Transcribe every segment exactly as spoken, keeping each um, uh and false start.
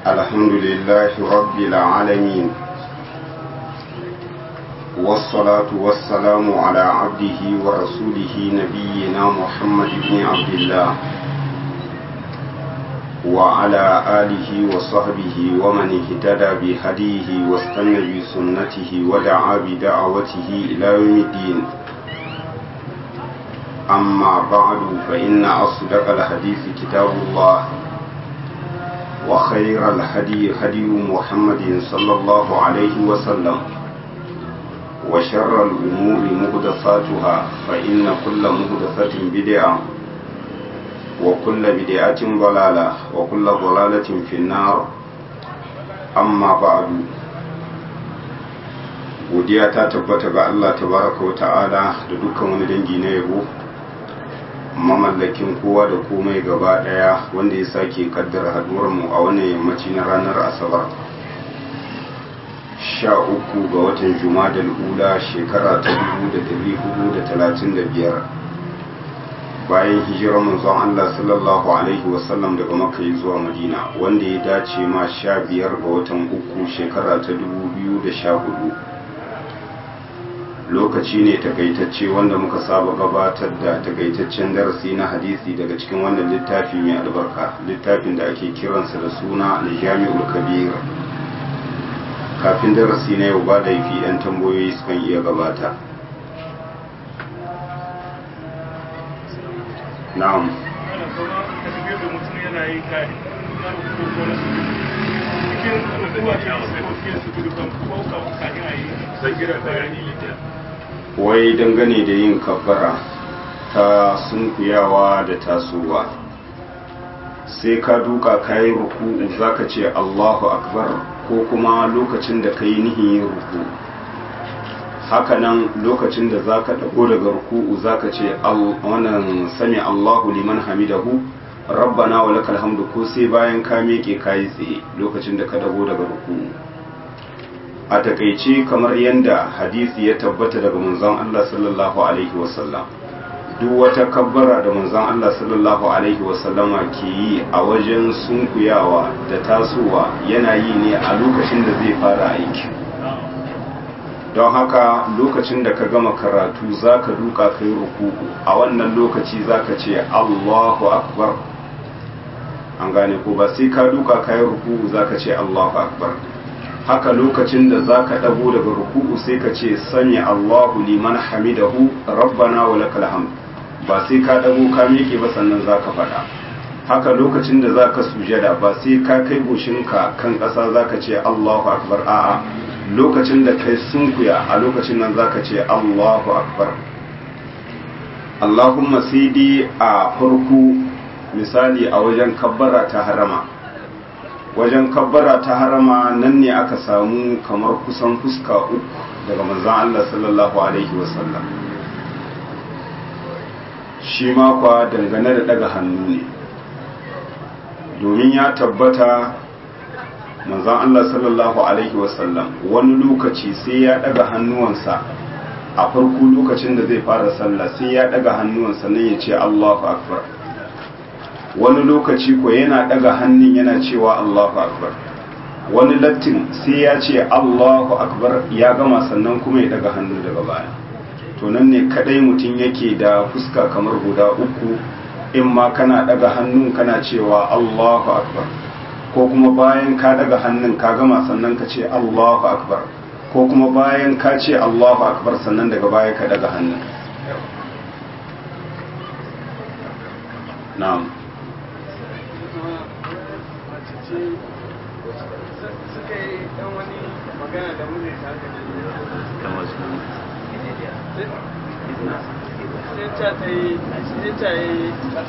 الحمد لله رب العالمين والصلاة والسلام على عبده ورسوله نبينا محمد بن عبد الله وعلى آله وصحبه ومن اهتدى بهديه واستنى بسنته ودعا بدعوته إلى يوم الدين أما بعد فإن أصدق الحديث كتاب الله وخير الهدي هدي محمد صلى الله عليه وسلم وشر الأمور محدثاتها فإن كل محدثة بدعة وكل بدعة ضلالة وكل ضلالة في النار أما بعد godiya ta tabbata ga Allah tabaraka wa ta'ala da dukkan wani dangi na yabo mamallakin kowa da komai gaba daya wanda ya sake kaddara haduwar mu a wannan yammaci na ranar asabar sha uku ga watan jumadal ula shekara ta dubu da dari hudu da talatin da biyar bayan hijirar manzon Allah sallallahu alaihi wasallam daga makka zuwa madina wanda ya dace ma sha biyar ga watan uku shekara ta dubu biyu da sha hudu lokaci ne takaitacce wanda muka saba gabatar da takaitaccen darasi na hadisi daga cikin wannan littafi mai albarka littafin da ake kiransa da suna al-jami'ul kabir kafin darasi na yau ba da yafi yan tambayoyi sukan iya gabata na'am wai dangane da yin kabbara ta sunkuyawa da tasowa sai ka duka kayi ruku zaka ce Allahu akbar ko kuma lokacin da kayi nihin yin ruku hakanan lokacin da zaka dago daga ruku zaka ce wannan sami Allahu liman hamidahu rabbana wa lakal hamdu ko sai bayan ka miƙe kayi tsaye lokacin da ka dago daga ruku a takaice kamar yadda hadisi ya tabbata daga manzon Allah sallallahu alaihi wasallam duk wata kabbara da manzon Allah sallallahu alaihi wasallama ke yi a wajen sunkuyawa da tasowa yana yi ne a lokacin da zai fara aiki don haka lokacin da ka gama karatu zaka duka kai ruku'u a wannan lokaci zaka ce Allahu akbar an gane ko ba sai ka duka kai ruku'u zaka ce Allahu akbar haka lokacin da zaka dago daga ruku'u sai ka ce sami Allahu liman hamidahu rabbana wa lakal hamd ba sai ka dago ka miƙe ba sannan zaka faɗa haka lokacin da zaka sujada ba sai ka kai goshinka kan ƙasa zaka ce Allahu akbar a'a lokacin da kai sunkuya a lokacin nan zaka ce Allahu akbar Allahumma sai dai a farko misali a wajen kabbara ta harama wajen kabbara ta harama nan ne aka samu kamar kusan fuska uku daga manzon Allah sallallahu alaihi wasallam shi ma kwa dangane da daga hannu ne domin ya tabbata manzon Allah sallallahu alaihi wasallam wani lokaci sai ya daga hannuwansa a farko lokacin da zai fara sallah sai ya daga hannuwansa nan ya ce Allahu akbar wani lokaci ko yana daga hannun yana cewa Allahu akbar wani lattin sai ya ce Allahu akbar ya gama sannan kuma ya daga hannu daga baya to nan ne kadai mutum yake da fuska kamar guda uku in ma kana daga hannun kana cewa Allahu akbar ko kuma bayan ka daga hannun ka gama sannan ka ce Allahu akbar ko kuma bayan ka ce Allahu akbar sannan daga baya ka daga hannun na'am suka yi dan wani magana da mune ta haka sai ta ta yi sai ta yi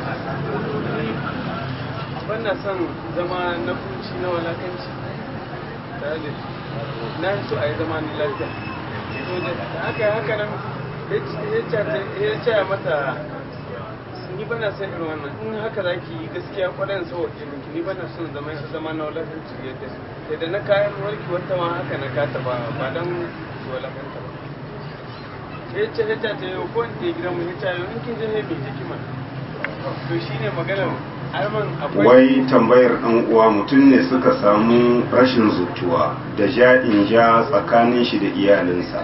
banna son zama na kunci na walakanci tare da na so a yi zama ni lafiya to da haka haka nan ya ce mata ni bana son irin wannan in haka zaki yi gaskiya kwadan saboda jininki ni bana son zama zama na walakanci yadda yadda na kayan warki wata ma haka na kata ba ba dan walakanta ba ya ce ya ce ko in ke gidan mu ya ce in kin je mai jiki ma to shine maganar wai tambayar ɗan uwa mutum ne suka samu rashin zutuwa da ja'in ja tsakanin shi da iyalinsa,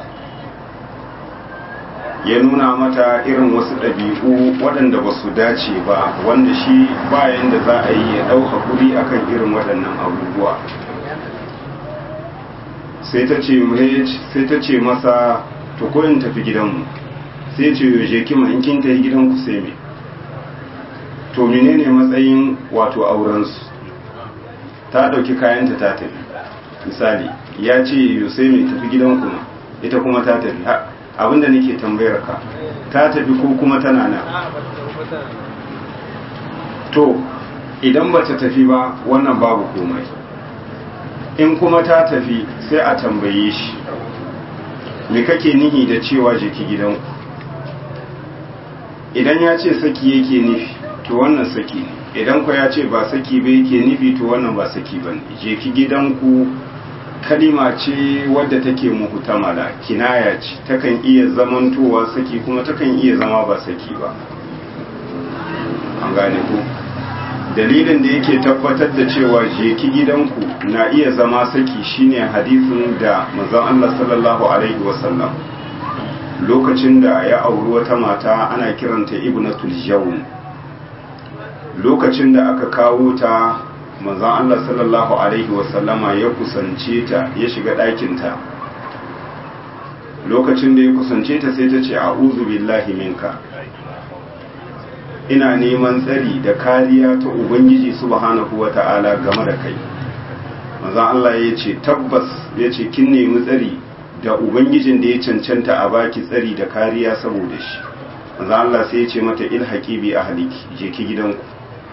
ya nuna mata irin wasu ɗabi'u waɗanda ba su dace ba, wanda shi bayan da za a yi ya ɗau hakuri akan irin waɗannan abubuwa. sai ta ce masa to ko in tafi gidanmu, sai ce yaushe kima in kin tafi gidanku sai me, to menene matsayin wato aurensu. Ta ɗauki kayanta ta tafi misali, ya ce yaushe me tafi gidanku ma, ita kuma ta tafi. Abinda nake tambayar ka, ta tafi ko kuma tana nan? To idan ba ta tafi ba wannan babu komai, in kuma ta tafi sai a tambaye shi me kake nihi da cewa jiki gidanku. Idan ya ce saki yake nufi to wannan saki ne, idan ku ya ce ba saki ba yake nufi to wannan ba saki ba ne. Jeki gidanku kalima ce wadda take muhtamala, kinaya ce, takan iya zamantowa saki kuma takan iya zama ba saki ba. An gane ku, dalilin da yake tabbatar da cewa jeki gidanku na iya zama saki shine hadisin da manzon Allah sallallahu alaihi wasallam lokacin da ya auri wata mata ana kiranta ibnatul jawm, lokacin da aka kawo ta manzon Allah sallallahu alaihi wasallama ya kusance ta, ya shiga ɗakinta. Lokacin da ya kusance ta sai ta ce a'udhu billahi minka, ina neman tsari da kariya ta ubangiji subhanahu wata'ala game da kai. Manzon Allah ya ce tabbas, ya ce kin nemi tsari da ubangijin da ya cancanta a baki tsari da kariya saboda shi. Manzon Allah sai ya ce mata ilhaqi bi ahliki, je ki gidanku.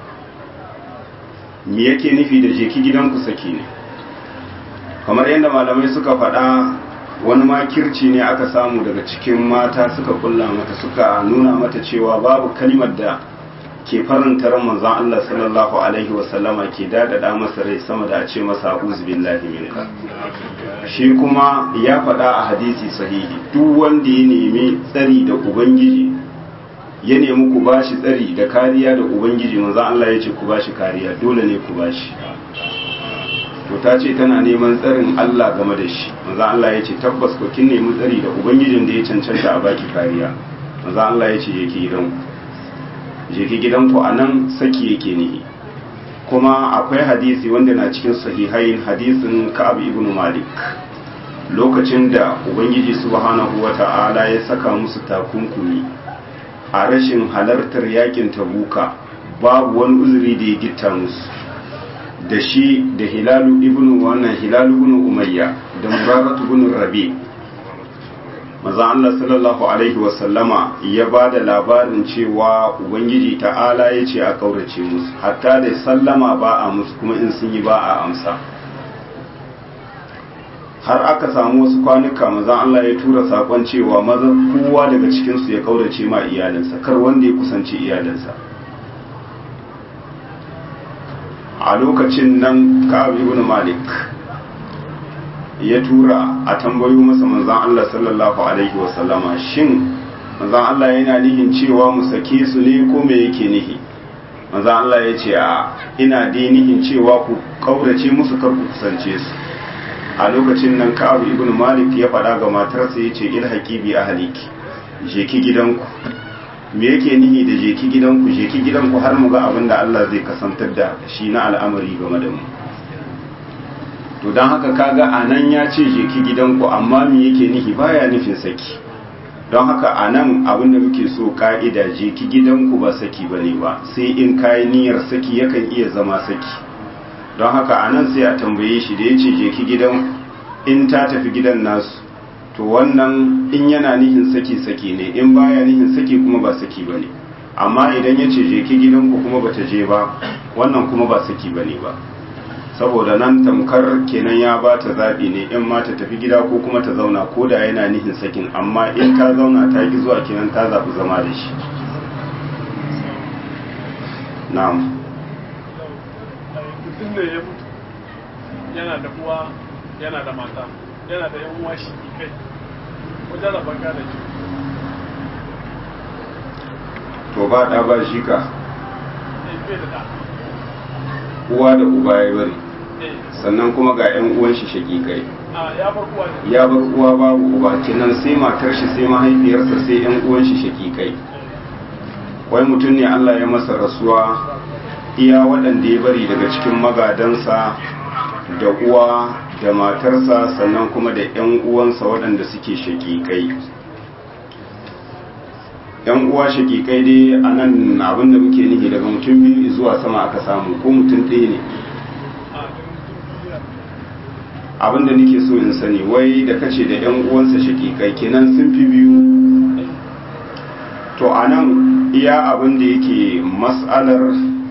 Me yake nufi da je ki gidanku saki ne? Kamar yadda malamai suka faɗa, wani makirci ne aka samu daga cikin mata suka kulla mata, suka nuna mata cewa babu kalimar da ke faranta ran manzon Allah sallallahu alaihi wasallama ke dadada masa rai sama da a ce masa a'udhu billahi minka. Shi kuma ya faɗa a hadisi sahihi, duk wanda ya nemi tsari da ubangiji, ya nemi ku bashi tsari da kariya da ubangiji, manzon Allah ya ce ku bashi kariya, dole ne ku bashi. To ta ce tana neman tsarin Allah game da shi, manzon Allah ya ce tabbas ku kin nemi tsari da ubangijin da ya cancanta a baki kariya. Manzon Allah ya ce je ki gidanku, je ki gidanku anan saki yake nihi. Kuma akwai hadisi wanda na cikin sahihain, hadisin Ka'ab ibn Malik, lokacin da ubangiji subhanahu wata'ala ya saka musu takunkumi a rashin halartar yakin Tabuka, babu wani uzuri da ya gitta musu, da shi da Hilalu ibn wannan Hilalu ibn Umayya da Muraratu ibn Rabi. Maza Allah sallallahu alaihi wasallama ya ba da labarin cewa ubangiji ta'ala ya ce a kaurace musu, hatta da sallama ba a musu, kuma in sun yi ba a amsa. Har aka samu wasu kwanuka maza Allah ya tura sakon cewa maza kowa daga cikinsu ya kaurace ma iyalinsa, kar wanda ya kusanci iyalinsa. A lokacin nan Ka'ab ibn Malik ya tura a tambayo masa manzan Allah sallallahu alaihi wasallama, shin manzan Allah yana nihin cewa mu sake su ne ko me yake nihi? Manzan Allah ya ce a ina dai nihin cewa ku kaurace musu, kar ku kusance su. A lokacin nan Ka'ab ibn Malik ya faɗa ga matarsa, ya ce ilhaqi bi ahliki, je ki gidanku. Me yake nihi da je ki gidanku? Je ki gidanku har mu ga abin da Allah zai kasantar da shi na al'amari game da mu. To don haka kaga a nan ya ce je ki gidanku, amma me yake nihi? Baya nufin saki. Don haka a nan abin da muke so ka'ida, je ki gidanku ba saki ba ne ba, sai in kayi niyyar saki yakan iya zama saki. Don haka a nan sai a tambaye shi da ya ce je ki gidan, in ta tafi gidan nasu, to wannan in yana nihin saki saki ne, in baya nihin saki kuma ba saki ba ne. Amma idan ya ce je ki gidanku kuma bata je ba, wannan kuma ba saki ba ne ba. Saboda nan tamkar kenan ya ba ta zaɓi ne, in ma ta tafi gida ko kuma ta zauna, ko da yana nihin sakin, amma in ta zauna ta ki zuwa kenan ta zaɓi zama da shi. Na'am. Mutum da ya mutu yana da uwa, yana da mata, yana da yan uwa shi kai wajen rabon gada shi. To ba ɗa ba shi ka? uwa da uba ya bari sannan kuma ga 'yan uwan shi shakikai ya bar uwa babu uba kenan sai matar shi sai mahaifiyarsa sai 'yan uwan shi shakikai wai mutum ne Allah ya masa rasuwa iya waɗanda ya bari daga cikin magadansa da uwa da matarsa sannan kuma da 'yan uwansa waɗanda suke shakikai. 'Yan uwa shakikai dai a nan abin da muke nihi daga mutum biyu zuwa sama aka samu ko mutum ɗaya ne. Abin da nake so in sani wai da kace da 'yan uwansa shakikai kenan sun fi biyu. To a nan iya abin da yake mas'alar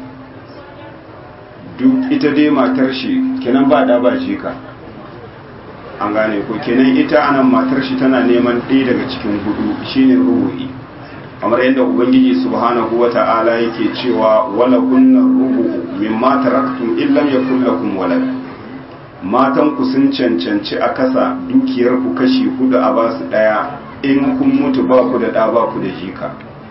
duk ita dai matar shi kenan ba da ba jika an gane ko kenan ita anan matar shi tana neman ɗaya daga cikin hudu shine rubu'i kamar yadda ubangiji subhanahu wata'ala yake cewa wala kunna rubu'u mimma taraktum illam yakul lakum walad matan ku sun cancanci a kasa dukiyar ku kashi hudu a basu daya in kun mutu ba ku da da ba ku da jika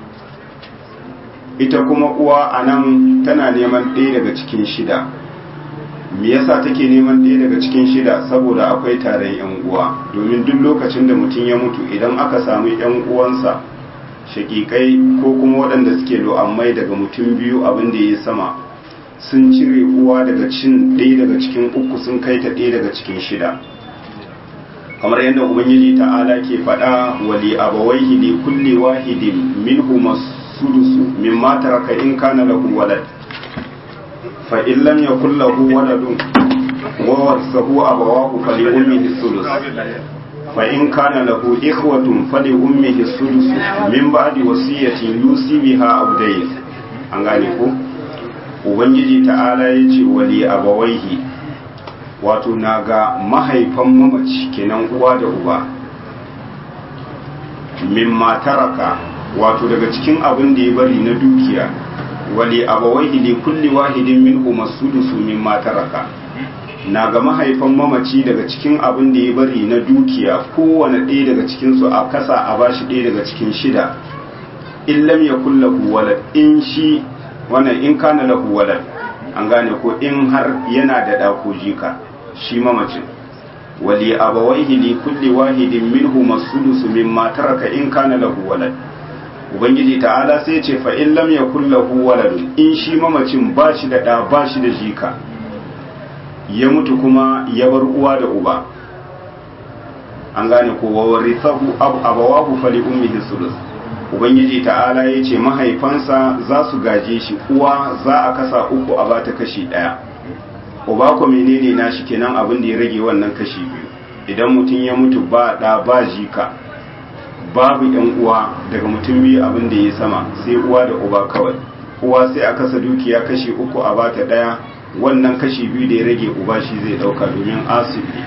ita kuma uwa a nan tana neman ɗaya daga cikin shida me yasa take neman ɗaya daga cikin shida saboda akwai taron yan uwa domin duk lokacin da mutum ya mutu idan aka samu yan uwansa shakikai ko kuma waɗanda suke lo'ammai daga mutum biyu abin da ya sama sun cire uwa daga cin ɗaya daga cikin uku sun kai ta ɗaya daga cikin shida kamar yadda ubangiji ta'ala ke faɗa wali abawaihi li kulli wahidin minhum sudusu mimma taraka in kana lahu walad fa in lam yakul lahu waladun wa warithahu abawahu fali ummihi sudus fa in kana lahu ikhwatun fali ummihi sudus min ba'di wasiyatin yusi biha aw dayn an gane ko ubangiji ta'ala yace wali abawaihi wato naga mahaifan mamaci kenan uwa da uba mimma taraka wato daga cikin abin da ya bari na dukiya wali abawaihi li kulli wahidin minhum as-sudusu mimma taraka na ga mahaifan mamaci daga cikin abin da ya bari na dukiya kowane ɗaya daga cikin su a kasa a bashi ɗaya daga cikin shida in lam yakul lahu walad in shi wannan in kana lahu walad an gane ko in har yana da da ko jika shi mamacin wali abawaihi li kulli wahidin minhum as-sudusu mimma taraka in kana lahu walad ubangiji ta'ala sai ce fa in lam yakul lahu waladun in shi mamacin ba shi da da ba shi da jika ya mutu kuma ya bar uwa da uba an gane ko wa warithahu abawahu fali ummihi sulus ubangiji ta'ala ya ce mahaifansa za su gaje shi uwa za a kasa uku a bata kashi daya uba ko menene nashi kenan abin da ya rage wannan kashi biyu idan mutum ya mutu ba da ba jika babu yan uwa daga mutum biyu abin da ya sama sai uwa da uba kawai uwa sai a kasa dukiya kashi uku a bata daya wannan kashi biyu da ya rage uba shi zai dauka domin asibi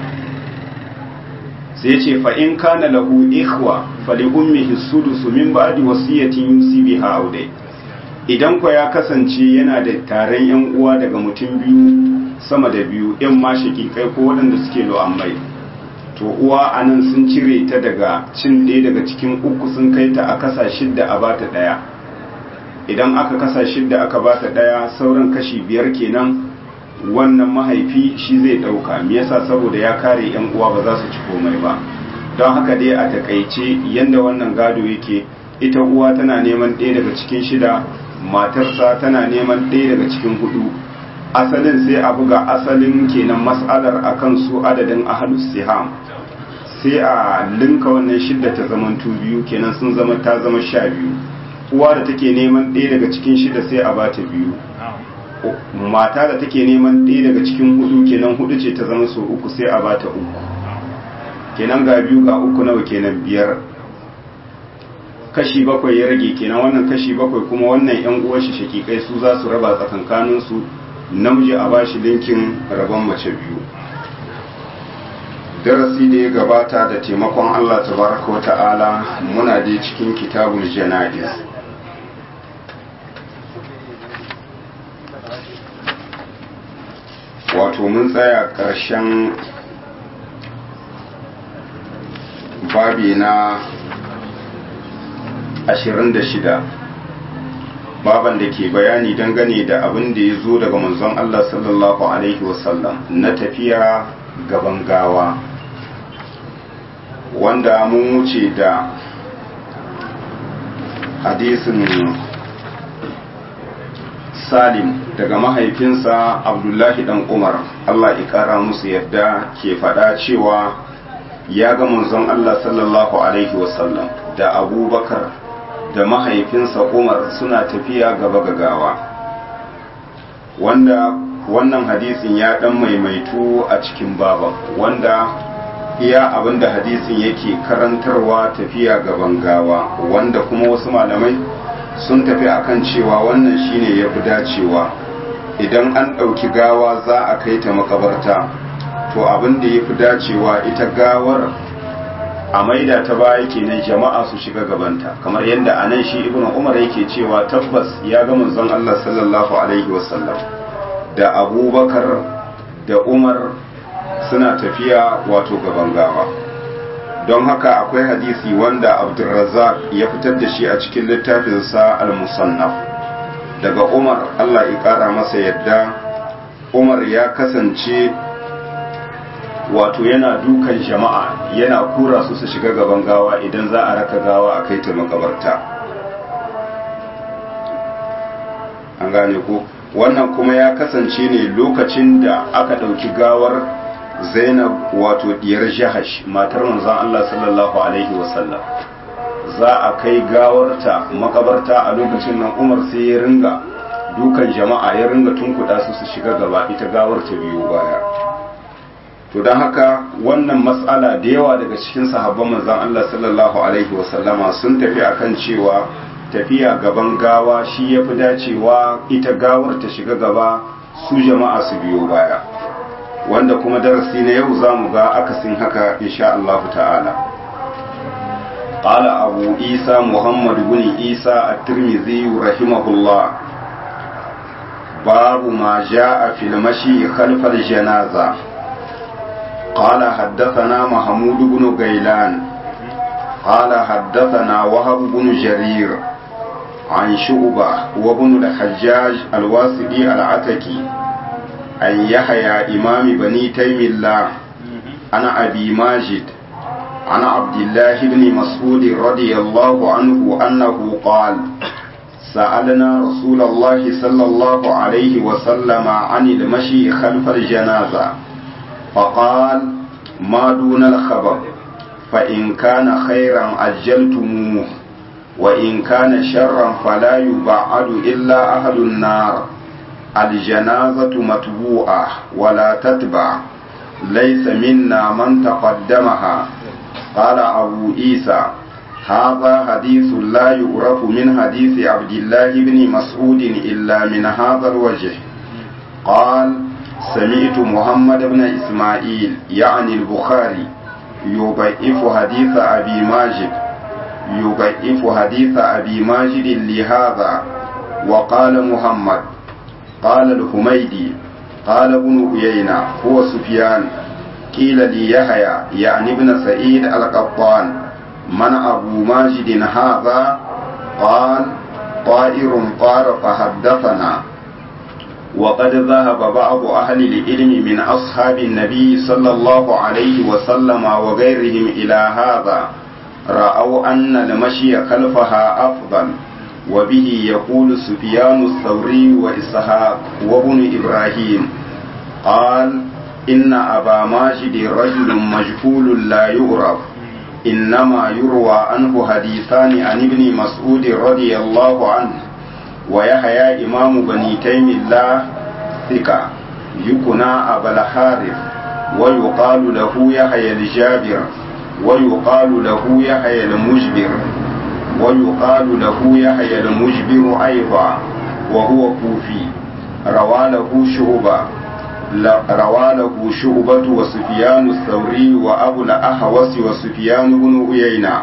sai ce fa in kana lahu ikhwa fali ummihi sudusu min ba'di wasiyatin yusi biha audai idan ko ya kasance yana da taron yan uwa daga mutum biyu sama da biyu yan ma shakikai ko waɗanda suke lo'ammai to uwa anan sun cire ta daga cin ɗaya daga cikin uku sun kai ta a kasa shidda a bata ɗaya idan aka kasa shidda aka bata ɗaya sauran kashi biyar kenan wannan mahaifi shi zai ɗauka me yasa saboda ya kare yan uwa ba za su ci komai ba don haka dai a takaice yanda wannan gado yake ita uwa tana neman ɗaya daga cikin shida matarsa tana neman ɗaya daga cikin hudu asalin sai a buga asalin kenan mas'alar akan su adadin ahlus siham sai a linka wannan shidda ta zaman biyu kenan sun zama ta zama sha biyu uwa da take neman ɗaya daga cikin shida sai a bata biyu mata da take neman ɗaya daga cikin hudu kenan hudu ce ta zama so uku sai a bata uku kenan ga biyu ga uku nawa kenan biyar kashi bakwai ya rage kenan wannan kashi bakwai kuma wannan yan uwan shi shakikai su za su raba tsakankanin su namiji a bashi linkin rabon mace biyu darasi da ya gabata da taimakon Allah tabaraka wata'ala muna dai cikin kitabul janaiz wato mun tsaya ƙarshen babi na ashirin da shida baban da ke bayani dangane da abin da ya zo daga manzon Allah sallallahu alaihi wasallam na tafiya gaban gawa, wanda mun wuce da hadisin Salim daga mahaifinsa Abdullahi dan Umar, Allah ya kara musu yadda, ke faɗa cewa ya ga manzon Allah sallallahu alaihi wasallam da Abubakar da mahaifinsa Umar suna tafiya gaba gagawa, wanda wannan hadisin ya dan maimaitu a cikin baban, wanda iya abinda hadisin yake karantarwa tafiya gaban gawa, wanda kuma wasu malamai sun tafi akan cewa wannan shine ya fi dacewa. Idan an ɗauki gawa za a kai ta makabarta, to abin da ya fi dacewa ita gawar a maida ta baya kenan jama'a su shiga gabanta, kamar yadda a nan shi ibnu umar yake cewa tabbas ya ga manzon Allah sallallahu alaihi wasallam da abubakar da umar suna tafiya wato gaban gawa. Don haka akwai hadisi wanda Abdurrazzaq ya fitar da shi a cikin littafinsa al-Musannaf daga Umar, Allah ya kara masa yadda, Umar ya kasance wato yana dukan jama'a, yana kura su su shiga gaban gawa idan za a raka gawa a kai ta makabarta. An gane ko? Wannan kuma ya kasance ne lokacin da aka ɗauki gawar Zainab wato diyar Jahash, matar manzon Allah sallallahu alaihi wasallam. Za a kai gawarta makabarta, a lokacin nan Umar sai ya ringa dukan jama'a, ya ringa tunkuda su su shiga gaba, ita gawar ta biyu baya. To don haka wannan matsala da yawa daga cikin sahabban manzon Allah sallallahu alaihi wasallama sun tafi akan cewa tafiya gaban gawa shi yafi dacewa, ita gawar ta shiga gaba, su jama'a su biyo baya. Wanda kuma darasi na yau za mu ga akasin haka insha Allah ta'ala. Qala Abu Isa Muhammad ibn Isa at-Tirmidhi rahimahullah, babu ma jaa fil mashi khalf al-janaza. Qala haddathana Mahmud ibn Gailan qala haddathana Wahab ibn Jarir an Shu'bah wa ibn al-Hajjaj al-Wasiti al-Ataki عن يحيى إمام بني تيم الله عن أبي ماجد عن عبد الله بن مسعود رضي الله عنه أنه قال سألنا رسول الله صلى الله عليه وسلم عن المشي خلف الجنازة فقال ما دون الخبر فإن كان خيرا عجلتموه وإن كان شرا فلا يبعد إلا أهل النار. الجنازة متبوعة ولا تتبع، ليس منا من تقدمها. قال أبو عيسى هذا حديث لا يعرف من حديث عبد الله بن مسعود إلا من هذا الوجه. قال سمعت محمد بن إسماعيل يعني البخاري يضعف حديث أبي ماجد يضعف حديث أبي ماجد لهذا. وقال محمد قال الحميدي قال ابن عيينة هو سفيان قيل لي يحيى يعني ابن سعيد القطان من أبو ماجد هذا؟ قال طائر طار فحدثنا. وقد ذهب بعض أهل العلم من أصحاب النبي صلى الله عليه وسلم وغيرهم إلى هذا، رأوا أن المشي خلفها أفضل، وبه يقول سفيان الثوري وإسحاق وابن إبراهيم. قال إن أبا ماجد رجل مجهول لا يعرف، إنما يروى عنه حديثان عن ابن مسعود رضي الله عنه ويحيى إمام بني تيم الله ثقة يكنى أبا الحارث ويقال له يحيى الجابر ويقال له يحيى المجبر ويقال له يحيى المجبر أيضا وهو كوفي. روى له شعبة روى له شعبة وسفيان الثوري وأبو الأحوص وسفيان بن عيينة.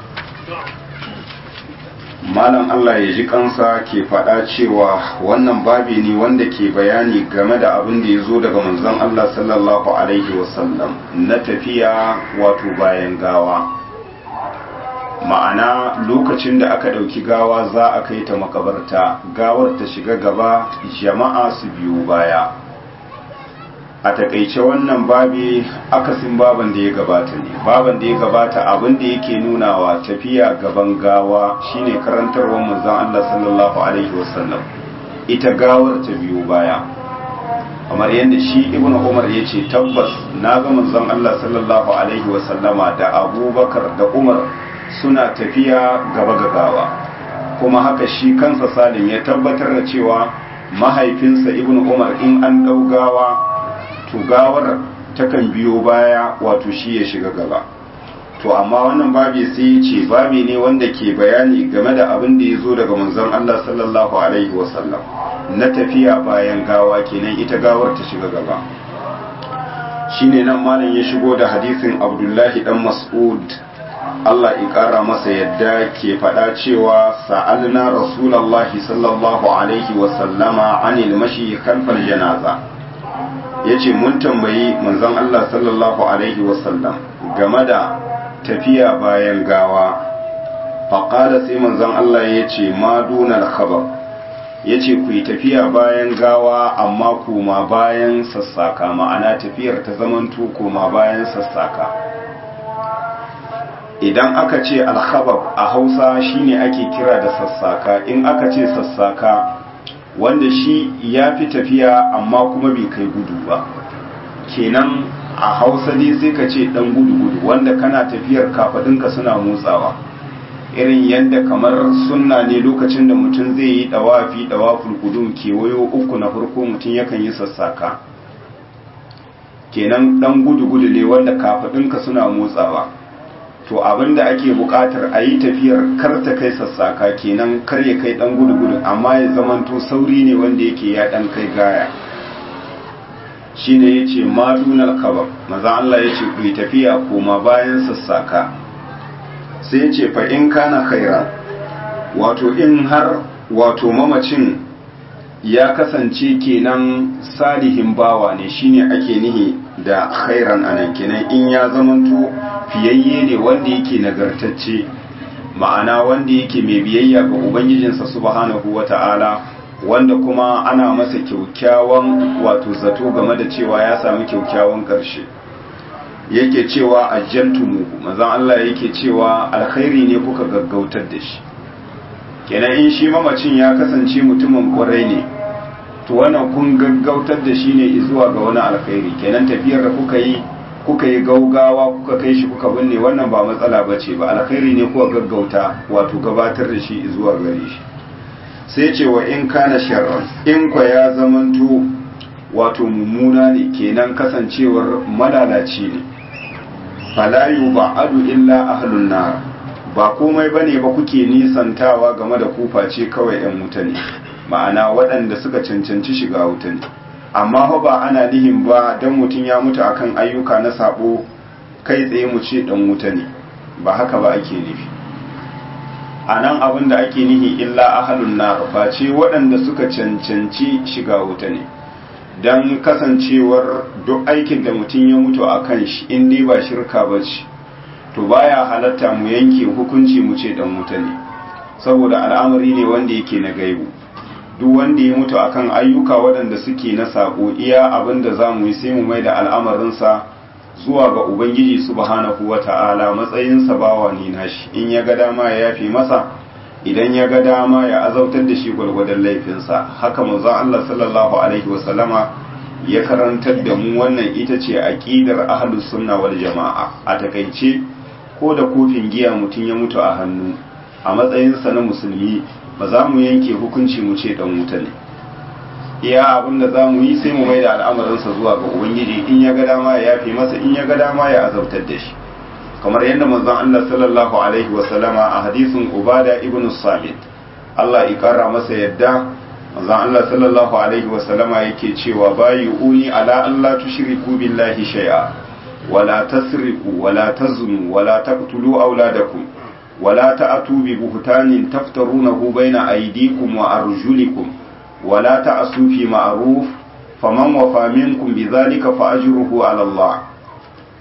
Malam Allah ya ji kansa ke faɗa cewa wannan babi ne wanda ke bayani game da abin da ya zo daga manzon Allah sallallahu alaihi wasallam na tafiya wato bayan gawa. ma'ana lokacin da aka ɗauki gawa za a kai ta makabarta, gawar ta shiga gaba jama'a su biyo baya. A takaice wannan babi akasin baban da ya gabata ne. Baban da ya gabata abin da yake nunawa tafiya gaban gawa shine karantarwar manzon Allah sallallahu alaihi wasallam, ita gawar ta biyo baya. Kamar yadda shi Ibn Umar ya ce tabbas na ga manzon Allah sallallahu alaihi wasallama da Abubakar da Umar suna tafiya gaba ga gawa, kuma haka shi kansa Salim ya tabbatar da cewa mahaifinsa Ibn Umar in an ɗau gawa to gawar takan biyo baya, wato shi ya shiga gaba. To amma wannan babi sai ya ce babi ne wanda ke bayani game da abin da ya zo daga manzon Allah sallallahu alaihi wasallam na tafiya bayan gawa, kenan ita gawar ta shiga gaba. Shine nan malam ya shigo da hadisin Abdullahi dan Mas'ud, Allah ya kara masa yadda, ke faɗa cewa sa'alna rasulullahi sallallahu alaihi wasallama anil mashi khalfal janaza. Ya ce mun tambayi manzon Allah sallallahu alaihi wasallam game da tafiya bayan gawa. Faƙada sai manzon Allah ya ce ma dunar khabar, ya ce ku yi tafiya bayan gawa amma kuma bayan sassaka, ma'ana tafiyar ta zamanto kuma bayan sassaka. Idan aka ce alkhabab a Hausa shine ake kira da sassaka. In aka ce sassaka wanda shi ya fi tafiya amma kuma bai kai gudu ba, kenan a Hausa dai sai ka ce dan gudu-gudu, wanda kana tafiyar kafadinka suna motsawa, irin yadda kamar sunna ne lokacin da mutum zai yi dawafi dawaful qudum kewayo uku na farko mutum yakan yi sassaka, kenan dan gudu-gudu ne wanda kafadinka suna motsawa. To abinda ake buƙatar a yi tafiyar kar ta kai sassaka, kenan kar ya kai dan gudu-gudu, amma ya zamanto sauri ne wanda yake ya dan kai gaya. Shine yace madunal kabab, maza Allah yace ku yi tafiya koma bayan sassaka. Sai yace fa in kana khairan, wato in har wato mamacin ya kasance kenan salihin bawa ne, shine ake nihi da khairan anan, kenan in ya zamanto fiyayye ne wanda yake nagartacce, ma'ana wanda yake mai biyayya ga ubangijinsa subhanahu wata'ala, wanda kuma ana masa kyaukyawan wato zato game da cewa ya sami kyaukyawan karshe. Yake cewa ajjaltumu, manzon Allah yake cewa alkhairi ne kuka gaggautar da shi. Kenan in shi mamacin ya kasance mutumin kwarai ne, to wannan kun gaggautar da shi ne zuwa ga wani alkhairi. Kenan tafiyar da kuka yi kuka yi gaugawa kuka kai shi kuka binne, wannan ba matsala bace ba, alkhairi ne kuka gaggauta wato gabatar da shi zuwa gare shi. Sai ce wa in kana sharran, in kwa ya zamanto wato mummuna ne, kenan kasancewar malalaci ne, fala yub'adu illa ahlun nar, ba komai bane ba kuke nisantawa game da kufa ce kawai yan wuta ne, ma'ana waɗanda suka cancanci shiga wuta ne. Amma fa ba ana nihin ba dan mutum ya mutu akan ayyuka na sabo kai tsaye mu ce dan wuta ne, ba haka ba ake nufi. Anan abin da ake nihi illa ahlun nar, face waɗanda suka cancanci shiga wuta ne. Dan kasancewar duk aikin da mutum ya mutu akan shi in dai ba shirka ba ce, to baya halatta mu yanke hukunci mu ce dan wuta ne, saboda al'amari ne wanda yake na gaibu. Duk wanda ya mutu akan ayyuka waɗanda suke na sako, iya abin da za mu yi sai mu mai da al'amarinsa zuwa ga Ubangiji subhanahu wa ta'ala, matsayinsa bawa ne nashi, in ya ga dama ya yafe masa, idan ya ga dama ya azautar da shi gwargwadon laifinsa. Haka manzon Allah sallallahu alaihi wasallama ya karantar da mu, wannan ita ce aqidar ahlus sunna wal jama'a. A takaice, ko da kofin giya mutum ya mutu a hannu a matsayinsa na musulmi, ba za mu yanke hukunci mu ce dan wuta ne. Iya abin da za mu yi sai mu mai da al'amarinsa zuwa ga Ubangiji, in ya ga dama ya yafe masa, in ya ga dama ya azabtar da shi. Kamar yadda manzon Allah sallallahu alaihi wa sallama a hadisin Ubada ibn Samit, Allah ya kara masa yadda, manzon Allah sallallahu alaihi wa sallama yake cewa bayyuni ala Allah tushriku billahi shay'a, wala tasriqu, wala taznu, wala taqtulu auladakum, wala ta'tu bi buhtanin taftarunahu bayna aydikum wa arjulikum, ولا تعصوا في معروف فمن وفى منكم بذلك فأجره على الله.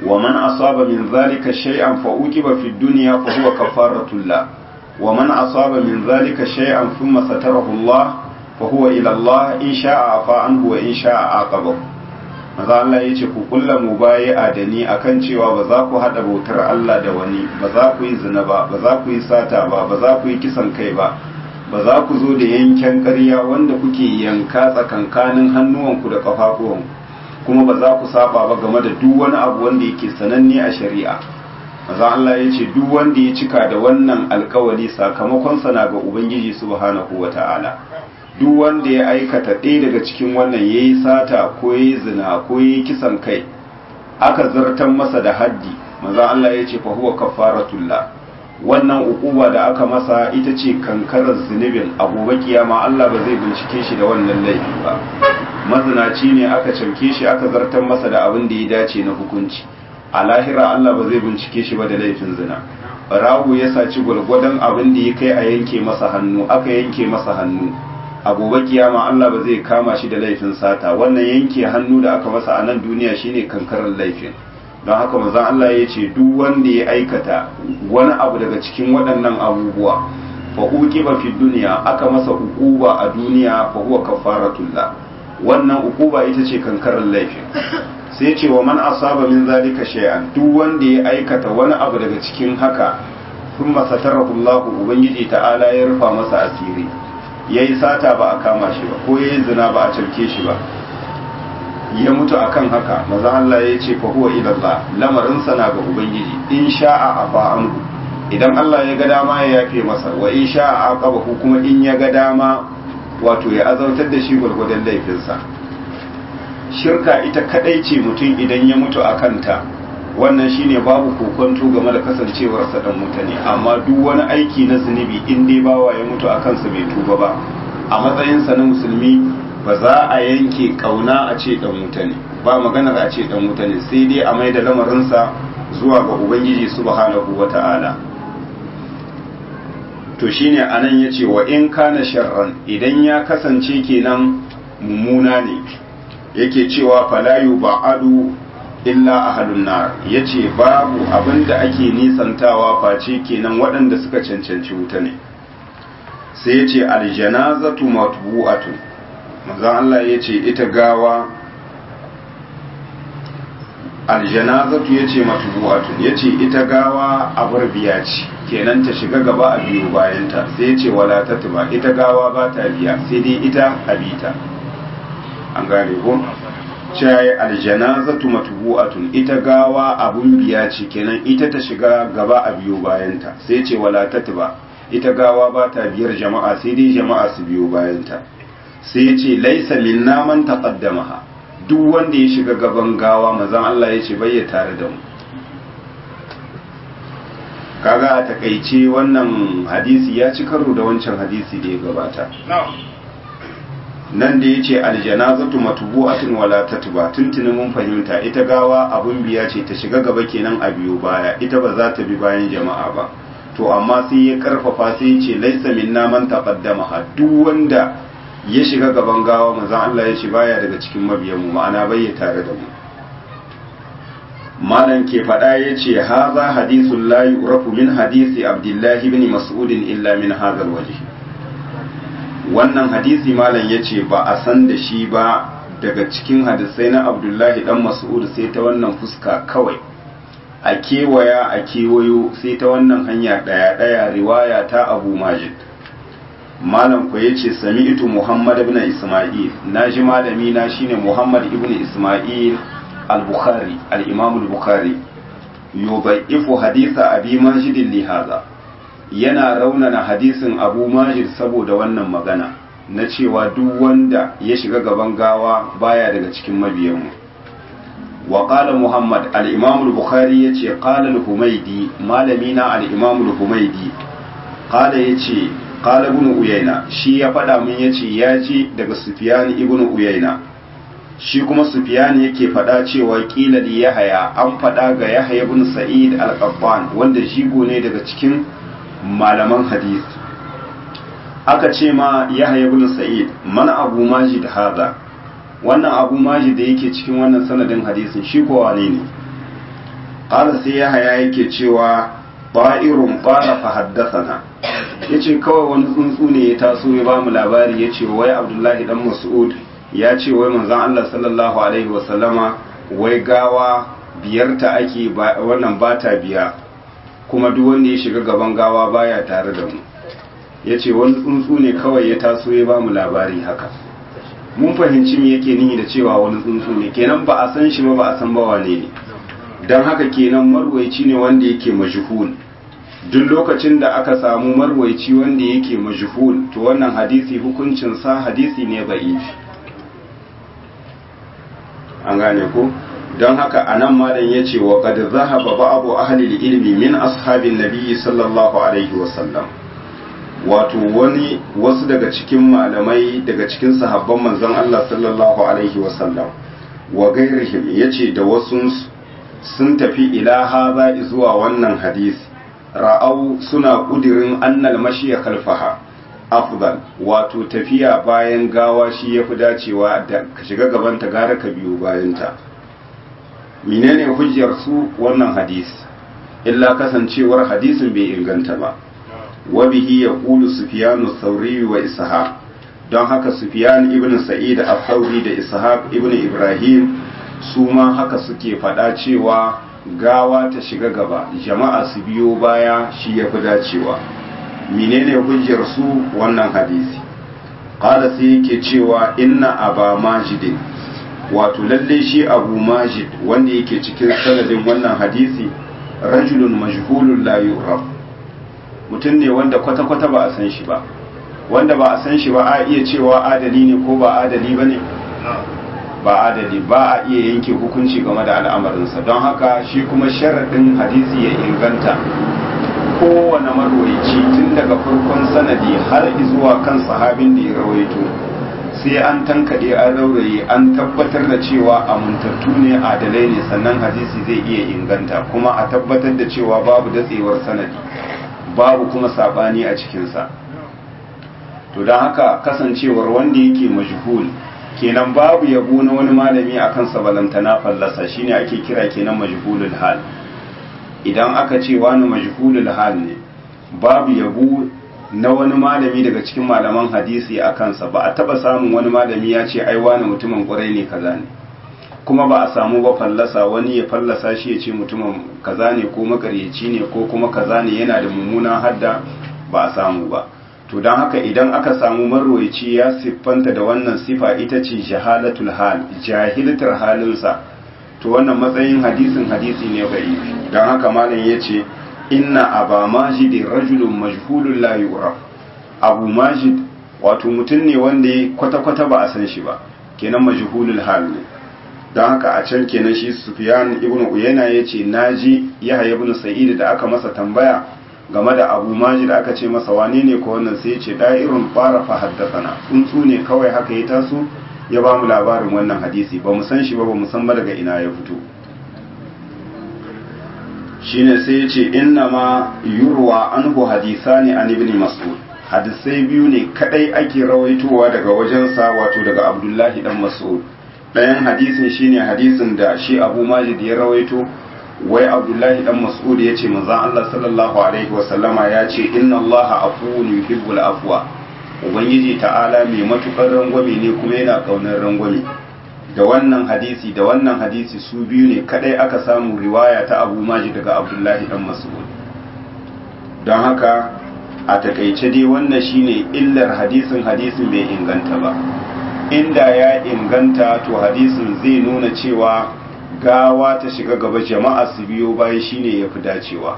wa man asaba min zalika shay'an fa uqiba fi dunya fa huwa kafaratun la wa man asaba min zalika shay'an thumma satarahu Allah fa huwa ila Allah in sha'a afa anhu wa in sha'a aqabahu. maza Allah yace ku kulla mubayi'a da ni akan cewa ba za ku hada bautar Allah da wani, ba za ku yi zina ba, ba za ku yi sata ba, ba za ku yi kisan kai ba, ba za ku zo da yanken ƙarya wanda kuke yanka tsakankanin hannuwanku da ƙafafuwanku, kuma ba za ku saba ba game da duk wani abu wanda yake sananne a shari'a. maza Allah ya ce duk wanda ya cika da wannan alkawari sakamakonsa na ga Ubangiji subhanahu wa ta'ala. Duk wanda ya aikata ɗaya daga cikin wannan ya yi sata ko ya yi zina ko ya yi kisan kai aka zartan masa da haddi, maza Allah ya ce fa huwa kafaratullah, wannan ukuba da aka masa ita ce kankarar zunubin a gobe kiyama. Allah ba zai bincike shi da wannan laifi ba. mazinaci ne aka camke shi aka zartar masa da abin da ya dace na hukunci, a lahira Allah ba zai bincike shi ba da laifin zina. Rago ya saci gwargwadon abin da ya kai a yanke masa hannu, aka yanke masa hannu, a gobe kiyama Allah ba zai kama shi da laifin sata. Wannan yanke hannu da aka masa a nan duniya shine kankarar laifin. Don haka manzon Allah ya ce duk wanda ya aikata wani abu daga cikin waɗannan abubuwa fa uqiba fi dunya, aka masa uquba a duniya, fa huwa kafaratullah, wannan uquba ita ce kankarar laifin. sai ce wa man asaba min zalika shay'an, duk wanda ya aikata wani abu daga cikin haka, thumma satarahu Allah, ubangiji ta'ala ya rufa masa asiri, yayi sata ba a kama shi ba, ko yayi zina ba a cirke shi ba, ya mutu akan haka, maza Allah ya ce fa huwa ila Allah, lamarin sa na ga ubangiji. In sha'a afa anhu, idan Allah ya ga dama ya yafe masa, wa in sha'a aqabahu, kuma in ya ga dama wato ya azautar da shi gurgurdan laifinsa. Shirka ita kadai ce mutum idan ya mutu a kanta, wannan shine babu kokonto game da kasancewarsa dan mutane. Amma duk wani aiki na zunubi in dai bawa ya mutu a kansa bai tuba ba, a matsayinsa na musulmi ba za a yanke kauna a ce dan wuta ne, ba maganar a ce dan wuta ne, sai dai a maida lamarinsa zuwa ga ubangiji subhanahu wata'ala. to shine anan yace wa in kana sharran, idan ya kasance kenan mummuna ne, yake cewa fala yub'adu illa ahlun nar, yace babu abinda ake nisantawa face kenan waɗanda suka cancanci wuta ne. sai yace aljanazatu matbu'atu, manzon Allah yace ita gawa, aljanazatu yace matbu'atu, yace ita gawa abar biya ce, kenan ta shiga gaba a biyo bayanta. sai yace wala tatba, ita gawa ba ta biya, sai dai ita abita. an gane ko cewa aljanazatu matbu'atun, ita gawa abun biya ce, kenan ita ta shiga gaba a biyo bayanta. sai ce wala tatba, ita gawa ba ta biyar jama'a, sai dai jama'a su biyo bayanta. sai ce laisa minna man taqaddamaha, duk wanda ya shiga gaban gawa, manzon Allah ya ce bai ya tare da mu. kaga a takaice wannan hadisi ya ci karo da wancan hadisi da ya gabata. nan da ya ce aljanazatu matbu'atun wala tatba, tuntuni mun fahimta ita gawa abun biya ce, ta shiga gaba kenan a biyo baya, ita ba za ta bi bayan jama'a ba. to amma sai ya karfafa, sai ya ce laisa minna man taqaddamaha, duk wanda ya shiga gaban gawa, manzon Allah ya ce baya daga cikin mabiyanmu, ma'ana bai tare da mu. malan ke faɗa ya ce haza hadithun la yu'rafu min hadisi abdullahi ibn mas'ud illa min hadha alwajh. wannan hadisi malam ya ce ba a san da shi ba daga cikin hadisai na abdullahi dan mas'ud sai ta wannan fuska kawai, a kewaya a kewayo sai ta wannan hanya daya daya, riwaya ta abu majid. malam ko yace sami'tu muhammad ibn isma'il, naji malami na shine muhammad ibn isma'il al-bukhari, al-imam al-bukhari, yudaifu haditha abi majid li hadha, yana raunana hadisin abu majid saboda wannan magana na cewa duk wanda ya shiga gaban gawa baya daga cikin mabiyanmu. wa qala muhammad, al-imam al-bukhari yace qala al-humaydi, malami na al-imam al-humaydi qala yace qala ibn uyayna, shi ya fada min yace yaji daga sufyan ibn uyayna, shi kuma sufyan yake fada cewa qila li yahya, an fada ga yahya ibn sa'id al-qattan wanda jigo ne daga cikin malaman hadisi. aka ce ma yahya ibn sa'id, mana abu majid hada, wannan abu majid da yake cikin wannan sanadin hadisin shi ko wane ne? qala sai yahaya yake cewa ba'irun qala fa haddathana yace kawai wani tsuntsu ne ya taso ya ba mu labari yace wai abdullahi dan mas'ud ya ce wai manzon Allah sallallahu alaihi wasallama wai gawa biyarta ake wannan bata biya kuma duk wanda ya shiga gaban gawa baya tare da mu yace wani tsuntsu ne kawai ya taso ya ba mu labari haka mun fahimci me yake nihi da cewa wani tsuntsu ne kenan ba a san shi ba ba a san ba wane ne dan haka kenan marwaici ne wanda yake majhul duk lokacin da aka samu marwaici wanda yake majhul to wannan hadisi hukuncin sa hadisi ne da'ifi an gane ko don haka anan malam yace wa qad zahaba ba'du ahli al-ilmi min ashabin nabiy sallallahu alaihi wasallam wato wani wasu daga cikin malamai daga cikin sahabban manzon Allah sallallahu alaihi wasallam wa gairihim yace da wasu sun tafi ila haza zuwa wannan hadisi ra'au suna kudirin annal mashiya khalfaha afdal wato tafiya bayan gawa shi yafi dacewa da ka shiga gaban ta gara ka biyo bayan ta menene hujjar su wannan hadisi illa kasancewar hadisin bai inganta ba wa bihi yaqulu sufyan ath-thawri wa ishaq don haka sufyan ibn sa'id ath-thawri da ishaq ibn ibrahim su ma haka suke faɗa cewa gawa ta shiga gaba jama'a su biyo baya shi ya fi dacewa menene hujjar su wannan hadisi qala sai yake cewa inna aba majid wato lalle shi abu majid wanda yake cikin sanadin wannan hadisi rajulun majhulun la yu'raf mutum ne wanda kwata-kwata ba a san shi ba wanda ba a san shi ba a iya cewa adali ne ko ba adali ba ne ba adali ba a iya yanke hukunci game da al'amarinsa don haka shi kuma sharaɗin hadisi ya inganta kowane marwaici tun daga farkon sanadi har zuwa kan sahabin da ya rawaito sai an tankaɗe an rauraye an tabbatar da cewa amintattu ne adalai ne sannan hadisi zai iya inganta kuma a tabbatar da cewa babu datsewar sanadi babu kuma saɓani a cikinsa to don haka kasancewar wanda yake majhul kenan babu yabo na wani malami akan sabalantana fallasa shine ake kira kenan majhulul hal idan aka ce wani majhulul hal ne babu yabo na wani malami daga cikin malaman hadisi a kansa ba a taba samun wani malami ya ce ai wani mutumin kwarai ne kaza ne kuma ba a samu ba fallasa wani ya fallasa shi ya ce mutumin kaza ne ko makaryaci ne ko kuma kaza ne yana da mummunan hadda ba a samu ba to don haka idan aka samu marwaici ya siffanta da wannan sifa ita ce jahalatul hal jahiltar halinsa to wannan matsayin hadisin hadisi ne bai don haka malam ya ce inna aba majid rajulun majhulun la yu'raf abu majid wato mutum ne wanda ya kwata-kwata ba a san shi ba kenan majhulul hal ne don haka a can kenan shi sufyan ibn uyayna yace naji yahya ibn sa'id da aka masa tambaya game da abu majid aka ce masa wane ne ko wannan sai ce da'irun fara fa haddathana tsuntsu ne kawai haka ya taso ya ba mu labarin wannan hadisi ba mu san shi ba ba mu san ba daga ina ya fito shine sai ya ce inna ma yurwa anhu hadithani an ibn mas'ud hadisai biyu ne kadai ake rawaitowa daga wajensa wato daga abdullahi dan mas'ud ɗayan hadisin shine hadisin da shi abu majid ya rawaito wai abdullahi dan mas'ud ya ce manzon Allah sallallahu alaihi wasallama ya ce inna allaha afuwun yuhibbul afwa ubangiji ta'ala mai matukar rangwame ne kuma yana kaunar rangwame da wannan hadisi da wannan hadisi su biyu ne kadai aka samu riwaya ta abu majid daga abdullahi dan mas'ud don haka a takaice dai wannan shine illar hadisin hadisin bai inganta ba inda ya inganta to hadisin zai nuna cewa gawa ta shiga gaba jama'a su biyo baya shine yafi dacewa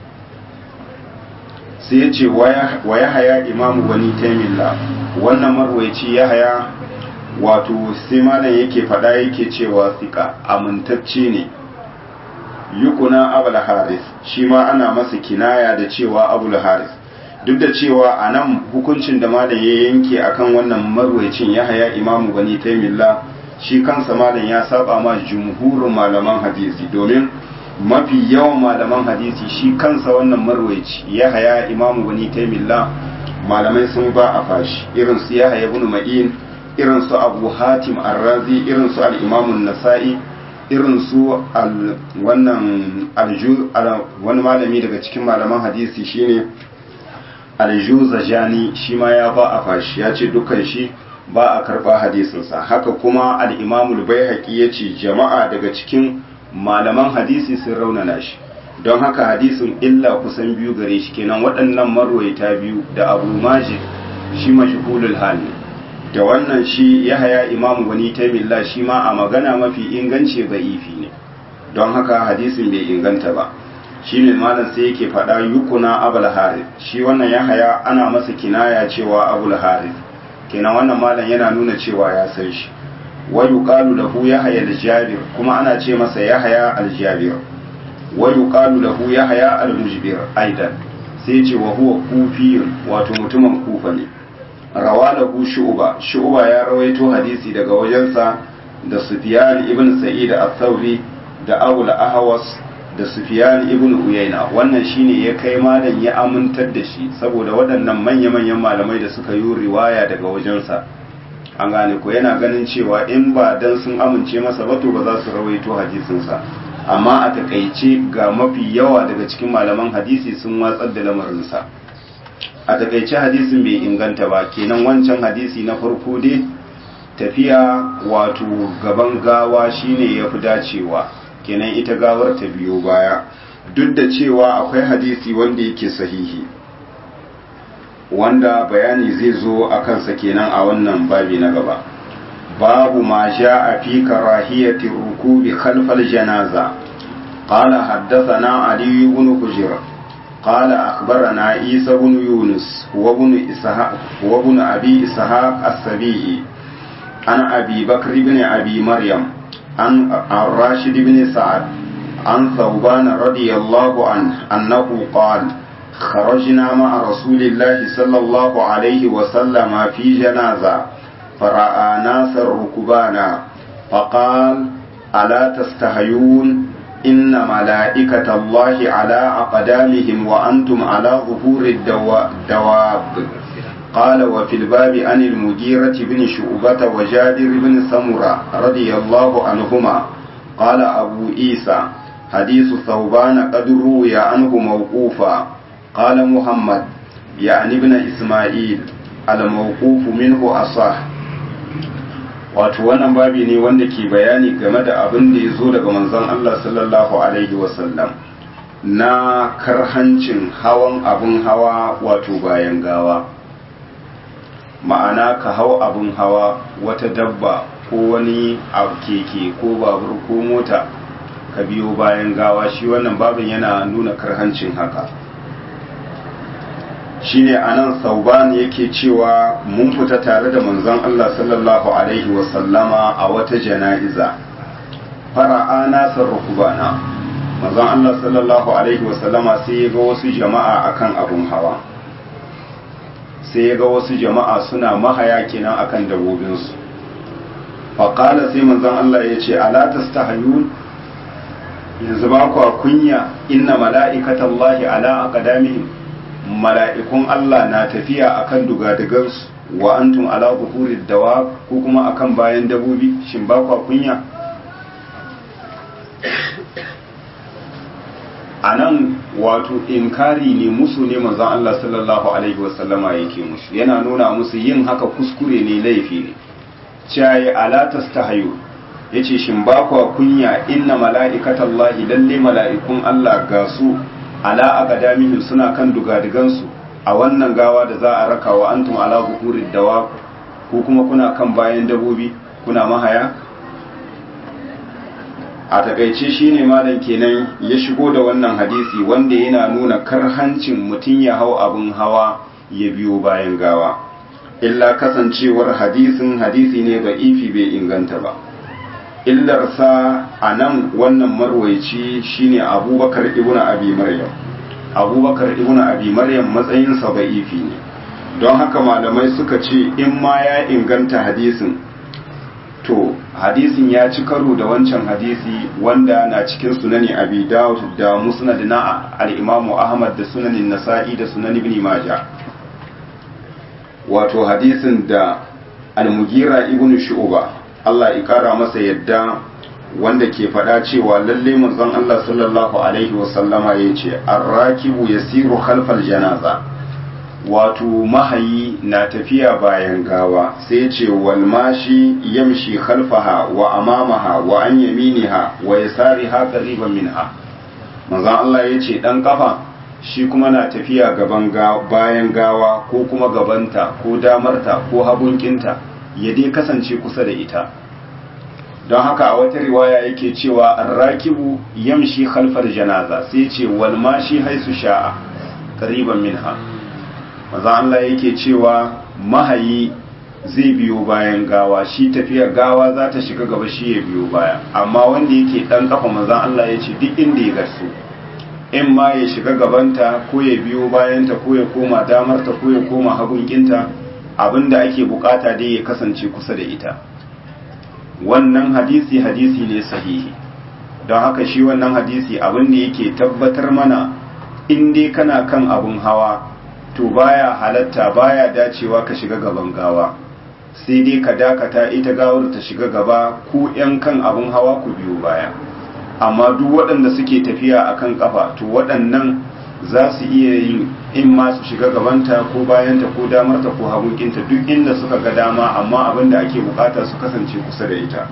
sai ya ce wa ya haya imamu bani taimilla wannan marwaici ya haya wato sai malam yake fada yake cewa sika amintacce ne yukuna abul haris shi ma ana masa kinaya da cewa abul haris duk da cewa a nan hukuncin da malam ya yanke akan wannan marwaicin ya haya imamu bani taimilla shi kansa malam ya saba ma jumhurin malaman hadisi domin mafi yawan malaman hadisi shi kansa wannan marwaici ya haya imamu bani taimilla malamai sun ba a fashi irin su ya haya ibn ma'in irin su abu hatim arrazi irin su al-imamu nasa'i irin su wannan alju wani malami daga cikin malaman hadisi shine aljuzajani shi ma ya ba a fashi ya ce dukkan shi ba a karba hadisinsa. haka kuma al-imamul baihaqi ya ce jama'a daga cikin malaman hadisi sun raunana shi, don haka hadisin illa kusan biyu gare shi kenan waɗannan marwaita biyu da abu majid shi majhulul hal ne, da wannan shi yahaya imamu bani taymillah shi ma a magana mafi inganci da'ifi ne, don haka hadisin bai inganta ba. shi ne malam sai yake faɗa yukuna abul harith, shi wannan yahaya ana masa kinaya cewa abul harith, kenan wannan malam yana nuna cewa ya san shi. wa yuqalu lahu yahya al-jabir, kuma ana ce masa yahya al-jabir. wa yuqalu lahu yahya al-mujbir aidan, sai ce wa huwa kufiyun, wato mutumin kufa ne. rawa lahu shu'ba, shu'ba ya rawaito hadisi daga wajensa da sufyan ibn sa'id al-thawri da abul ahwas da sufyan ibn uyayna. wannan shine ya kai malam ya amintar da shi saboda waɗannan manya-manyan malamai da suka yi riwaya daga wajensa, an gane ko yana ganin cewa in ba dan sun amince masa ba to ba za su rawaito hadisinsa, amma a takaice ga mafi yawa daga cikin malaman hadisi sun watsar da lamarinsa. a takaice hadisin bai inganta ba, kenan wancan hadisi na farko dai tafiya wato gaban gawa shine ya fi dacewa, kenan ita gawar ta biyo baya, duk da cewa akwai hadisi wanda yake sahihi wanda bayani zai zo a kansa kenan a wannan babi na gaba. babu ma a fi karahiyati rukubi khalfal janaza. qala haddathana ali ibn hujr qala akhbarana isa ibn yunus wa ibn ishaq wa ibn abi ishaq as-sabi'i an abi bakr ibn abi maryam an ar-rashid ibn sa'ad an thawban radiyallahu anhu annahu qala خرجنا مع رسول الله صلى الله عليه وسلم في جنازة فرأى ناسا ركبانا فقال ألا تستحيون إن ملائكة الله على أقدامهم وأنتم على ظهور الدواب. قال وفي الباب عن المغيرة بن شعبة وجابر بن سمرة رضي الله عنهما. قال أبو عيسى حديث ثوبان قد روي عنه موقوفا. قال محمد يعني ابن إسماعيل الموقوف منه أصح. wato wannan babi ne wanda ke bayani game da abin da ya zo daga manzon Allah sallallahu alaihi wasallam na karhancin hawan abin hawa wato bayan gawa, ma'ana ka hau abin hawa wata dabba ko wani abu keke ko babur ko mota ka biyo bayan gawa, shi wannan babin yana nuna karhancin haka. shine anan sauban yake cewa mun fita tare da manzon Allah sallallahu alaihi wasallama a wata jana'iza, fara'ana sarrukubana, manzon Allah sallallahu alaihi wasallama sai ya ga wasu jama'a akan abun hawa, sai ya ga wasu jama'a suna mahaya kenan akan dabobinsu. faƙala sai manzon Allah ya ce ala tastahayun, yanzu ba ku kunya, inna mala'ikatallahi ala aqdamihim, mala'ikun Allah na tafiya akan dugadugansu, wa antum ala zuhurid dawab, ko kuma akan bayan dabobi, shin ba kwa kunya? anan wato inkari ne, musu ne manzon Allah sallallahu alaihi wasallama yake musu, yana nuna musu yin haka kuskure ne, laifi ne. Caye ala tastahayu, yace shin ba kwa kunya, inna mala'ikatallahi, lalle mala'ikun Allah ga su ala aqdamihim suna kan dugadigansu a wannan gawa da za a raka, wa antum ala buhurid dawa, ko kuma kuna kan bayan dabobi kuna mahaya. a takaice shine malam kenan ya shigo da wannan hadisi wanda yana nuna karhancin mutum ya hau abin hawa ya biyo bayan gawa, illa kasancewar hadisin hadisi ne ga ifi bai inganta ba. illarsa a nan wannan marwaici shine abubakar ibn abi maryam. abubakar ibn abi maryam matsayinsa da'ifi ne, don haka malamai suka ce in ma ya inganta hadisin, to hadisin ya ci karo da wancan hadisi wanda na cikin sunani abi dawud da musnad na al-imamu ahmad da sunanin nasa'i da sunan ibn majah, wato hadisin da al-mughira ibn shu'ba Allah ya kara masa yadda wanda ke faɗa cewa lalle manzon Allah sallallahu alaihi wasallama ya ce arrakibu yasiru khalfal janaza, wato mahayi na tafiya bayan gawa, sai ce wal mashi yamshi khalfaha wa amamaha wa an yaminiha wa yasariha qariban minha. manzon Allah ya ce dan kafa shi kuma na tafiya gaban bayan gawa ko kuma gabanta ko damarta ko hagunkinta ya dai kasance kusa da ita. don haka a wata riwaya yake cewa arrakibu yamshi khalfal janaza, sai ce wal mashi haisu sha'a qariban minha. manzon Allah yake cewa mahayi zai biyo bayan gawa, shi tafiyar gawa za ta shiga gaba shi ya biyo baya, amma wanda yake dan kafa manzon Allah ya ce duk inda ya gasu in ma ya shiga gabanta ko ya biyo bayanta ko ya koma damarta ko ya koma hagunkinta, abinda ake bukata dai ya kasance kusa da ita. wannan hadisi hadisi ne sahihi, don haka shi wannan hadisi abin da yake tabbatar mana in dai kana kan abun hawa to baya halatta baya dacewa ka shiga gaban gawa, sai dai ka dakata ita gawar ta shiga gaba, ku yan kan abun hawa ku biyo baya. amma duk waɗanda suke tafiya akan kafa to waɗannan za su iya yin in ma su shiga gabanta ko bayanta ko damarta ko hagunkinta duk inda suka ga dama, amma abin da ake bukata su kasance kusa da ita.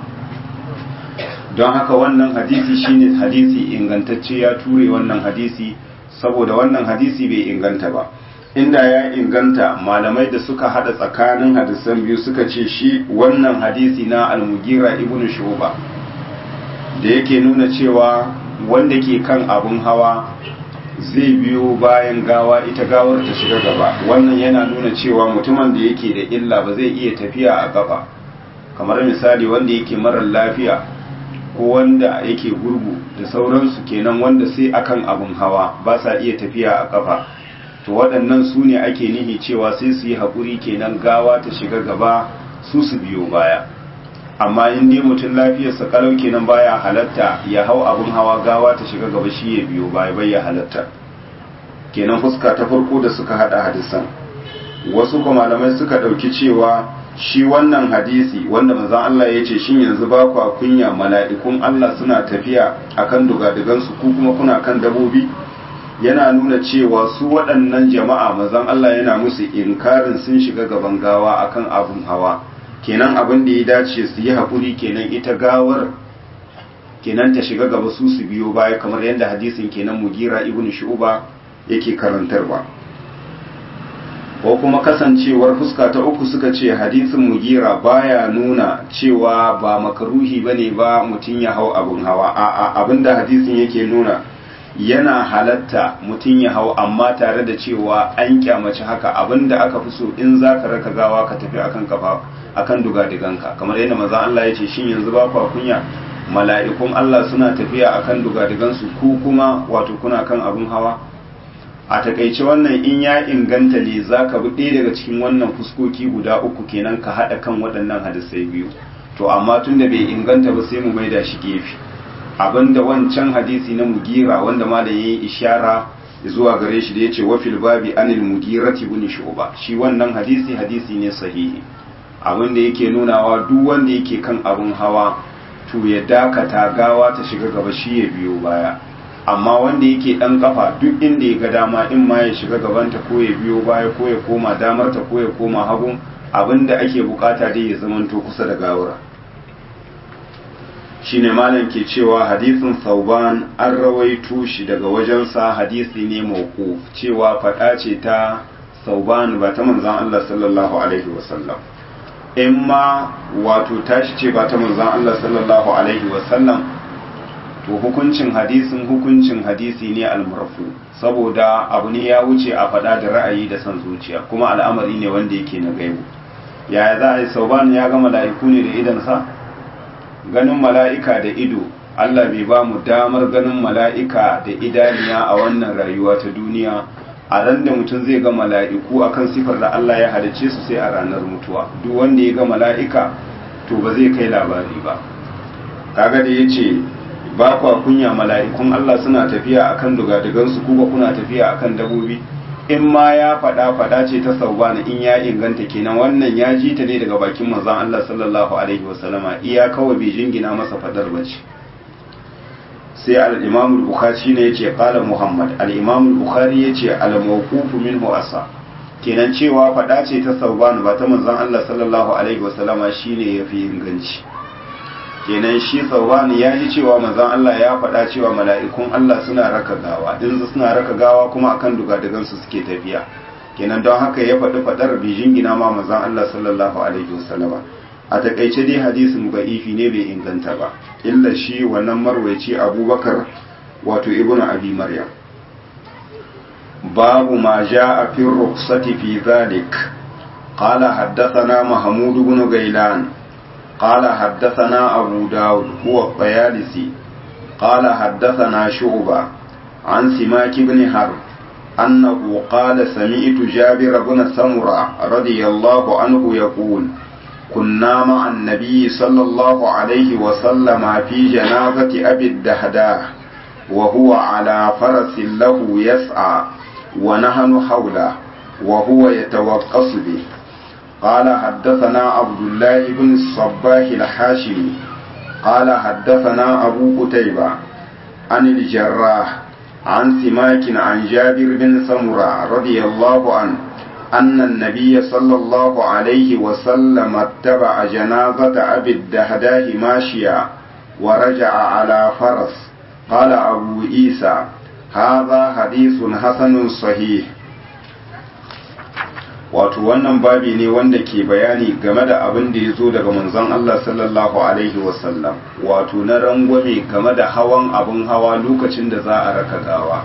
don haka wannan hadisi shine hadisi ingantacce, ya ture wannan hadisi saboda wannan hadisi bai inganta ba. inda ya inganta malamai da suka hada tsakanin hadisan biyu suka ce shi wannan hadisi na al-Mughira ibn Shu'ba da yake nuna cewa wanda ke kan abun hawa zai biyo bayan gawa, ita gawar ta shiga gaba, wannan yana nuna cewa mutumin da yake da illa ba zai iya tafiya a gaba, kamar misali wanda yake marar lafiya ko wanda yake gurgu da sauransu kenan, wanda sai akan abun hawa ba sa iya tafiya a kafa, to waɗannan su ne ake nihi cewa sai su yi haƙuri kenan gawa ta shiga gaba su su biyo baya. amma in dai mutum lafiyarsa kalau kenan baya halatta ya hau abun hawa gawa ta shiga gaba shi ya biyo baya, bai ya halatta. kenan fuska ta farko da suka hada hadisan. wasu kuma malamai suka dauki cewa shi wannan hadisi wanda manzon Allah ya ce shin yanzu ba ku kunya mala'ikun Allah suna tafiya akan dugadugan su ku kuma kuna kan dabobi, yana nuna cewa su waɗannan jama'a manzon Allah yana musu inkarin sun shiga gaban gawa akan abun hawa, kenan abin da ya dace su yi haƙuri kenan ita gawar kenan ta shiga gaba su su biyo baya, kamar yadda hadisin kenan Mughira ibn Shu'ba yake karantarwa. ko kuma kasancewar fuska ta uku suka ce hadisin Mughira baya nuna cewa ba makaruhi bane ba mutum ya hau abun hawa, a'a abinda hadisin yake nuna yana halatta mutum ya hau, amma tare da cewa an kyamaci haka, abinda aka fi so in zaka raka gawa ka tafi akan kafa akan dugadiganka, kamar yadda manzon Allah ya ce shin yanzu ba ku kunya mala'ikun Allah suna tafiya akan dugadigansu ku kuma wato kuna kan abun hawa. a takaice wannan in ya inganta ne zaka bi ɗaya daga cikin wannan fuskoki guda uku kenan ka haɗa kan waɗannan hadisai biyu, to amma tunda bai inganta ba sai mu maida shi gefe. abinda wancan hadisi na Mughira wanda malam yayi ishara zuwa gare shi da yace wa fil babi anil Mughirati ibn Shu'ba, shi wannan hadisi hadisi ne sahihi. abinda yake nunawa duk wanda yake kan abun hawa to ya dakata gawa ta shiga gaba shi ya biyo baya, amma wanda yake dan kafa duk inda ya ga dama in ma ya shiga gabanta ko ya biyo baya ko ya koma damarta ko ya koma hagun, abinda ake bukata dai ya zamanto kusa da gawar. shine malam ke cewa hadisin Sauban an rawaito shi daga wajensa hadisi ne mauquf, cewa fada ce ta Sauban ba ta manzon Allah sallallahu alaihi wasallam. in ma wato tashi ce ba ta manzon Allah sallallahu alaihi wasallam, to hukuncin hadisin hukuncin hadisi ne almarfu, saboda abu ne ya wuce a fada da ra'ayi da san zuciya, kuma al'amari ne wanda yake na gaibu. yaya za a yi Sauban ya ga mala'iku ne da idansa? ganin mala'ika da ido, Allah bai ba mu damar ganin mala'ika da idaniya a wannan rayuwa ta duniya. a ran da mutum zai ga mala'iku akan sifar da Allah ya halice su sai a ranar mutuwa. duk wanda ya ga mala'ika to ba zai kai labari ba. kaga da yace ba kwa kunya mala'ikun Allah suna tafiya akan dugadugan su, kuma kuna tafiya akan dabobi, in ma ya faɗa faɗa ce ta sauban in ya inganta kenan wannan ya ji ta ne daga bakin manzon Allah sallallahu alaihi wasallama iya kawai bai jingina masa faɗar bace. sai al-imam al-bukhari ne yace qala muhammad al-imam al-bukhari yace al-mawquf minhu asa kenan cewa faɗa ce ta sauban ba ta manzon Allah sallallahu alaihi wasallama shine yafi inganci. kenan shi sauban ya ji cewa manzon Allah ya faɗa cewa mala'ikun Allah suna raka gawa in suna raka gawa kuma akan dugadugan su suke tafiya kenan don haka ya faɗi faɗar bijin gina ma manzon Allah sallallahu alaihi wasallama. a takaice dai hadisin ba'ifi ne bai inganta ba illa shi wannan marwaci abubakar wato ibnu abi maryam. babu ma ja'a fi rukhsati fi dhalik qala haddathana mahmud ibn gailan قال حدثنا أبو داود هو الطيالسي قال حدثنا شعبة عن سماك بن حرب أنه قال سمعت جابر بن سمرة رضي الله عنه يقول كنا مع النبي صلى الله عليه وسلم في جنازة أبي الدهداء وهو على فرس له يسعى ونحن حوله وهو يتوقص به. قال حدثنا عبد الله بن الصباح الحاشمي قال حدثنا أبو قتيبة عن الجراح عن سماك عن جابر بن سمرة رضي الله عنه أن النبي صلى الله عليه وسلم اتبع جنازة أبي الدهداء ماشيا ورجع على فرس. قال أبو عيسى هذا حديث حسن صحيح. wato wannan babi ne wanda ke bayani game da abin da ya zo daga manzon Allah sallallahu alaihi wasallam wato na rangwame game da hawan abin hawa lokacin da za a raka gawa.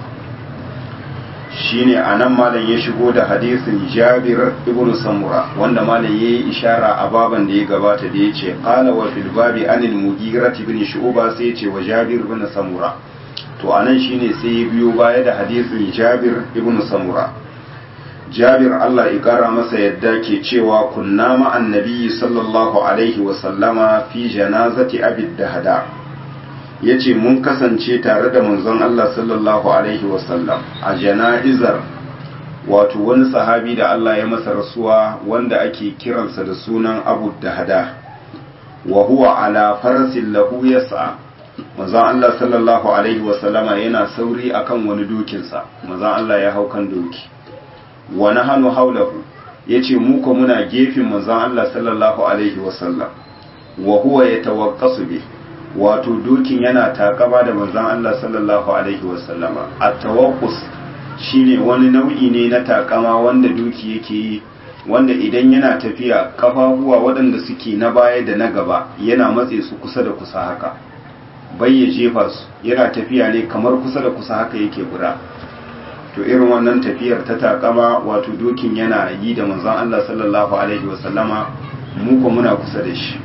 shine anan malam ya shigo da hadisin Jabir ibn Samura wanda malam yayi ishara a baban da ya gabata da yace qala wa fil babi anil Mughira ibn Shu'ba sai yace wa Jabir ibn Samura. to anan shine sai ya biyo baya da hadisin Jabir ibn Samura. Jabir Allah ya kara masa yadda ke cewa kunna ma annabi sallallahu alaihi wa sallama fi janazati abi dahda yace mun kasance tare da manzon Allah sallallahu alaihi wa sallam a jana'izar wato wani sahabi da Allah ya masa rasuwa wanda ake kiransa da sunan Abu Dahda wa huwa ala farasin lahu yas'a. manzon Allah sallallahu alaihi wa sallama yana sauri akan wani dokinsa manzon Allah ya hau kan doki wa nahanu haulahu yace mu ko muna gefin manzon Allah sallallahu alaihi wasallam wa huwa yatawaqqasu bi wato dokin yana takaba da manzon Allah sallallahu alaihi wasallama. at-tawaqqus shine wani nau'i ne na takama wanda doki yake yi wanda idan yana tafiya kafafuwa waɗanda suke na baya da na gaba yana matse su kusa da kusa haka bai ya jefa su yana tafiya ne kamar kusa da kusa haka yake gura. to irin wannan tafiyar ta takama wato dokin yana yi da manzon Allah sallallahu alaihi wasallama mu ko muna kusa da shi.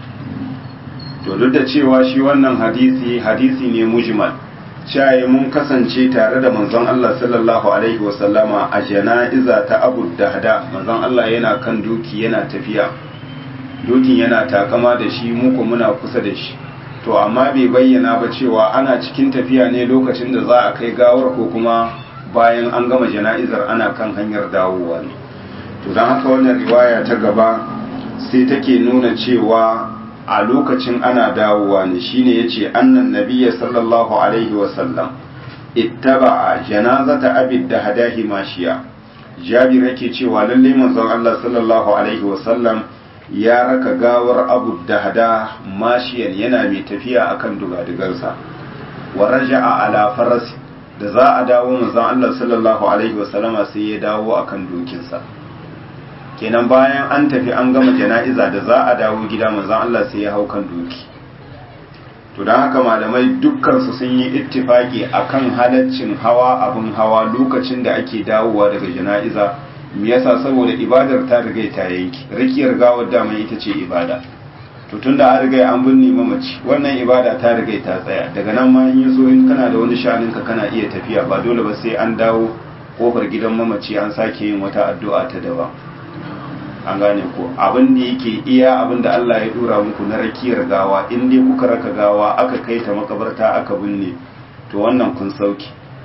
to duk da cewa shi wannan hadisi hadisi ne mujmal cewa mun kasance tare da manzon Allah sallallahu alaihi wasallama a jana'iza ta Abu Dahda manzon Allah yana kan doki yana tafiya dokin yana takama da shi mu ko muna kusa da shi. to amma bai bayyana ba cewa ana cikin tafiya ne lokacin da za a kai gawar ko kuma bayan an gama jana'izar ana kan hanyar dawowa ne. to don haka wannan riwaya ta gaba sai take nuna cewa a lokacin ana dawowa ne shine yace annan nabiyyi sallallahu alaihi wasallam ittaba'a janazata abi dahdahi mashiya. Jabir yake cewa lalle manzon Allah sallallahu alaihi wasallam ya raka gawar Abu Dahda mashiyan yana mai tafiya akan dugadugarsa wa raja'a ala farasi da za a dawo manzon Allah sallallahu alaihi wasallama sai ya dawo akan dokinsa. kenan bayan an tafi an gama jana'iza da za a dawo gida manzon Allah sai ya hau kan doki. to don haka malamai dukkan su sun yi ittifaki akan halaccin hawa abin hawa lokacin da ake dawowa daga jana'iza. me yasa? saboda ibadar ta riga ta yanki, rakiyar gawar dama ita ce ibada. to tunda an riga an binne mamaci wannan ibada ta riga ta tsaya, daga nan ma in yaso in kana da wani shanin ka kana iya tafiya, ba dole ba sai an dawo kofar gidan mamaci an sake yin wata addu'a ta daban. an gane ko abin da yake iya abin da Allah ya dora muku na rakiyar gawa, in dai kuka raka gawa aka kai ta makabarta aka binne to wannan kun sauki.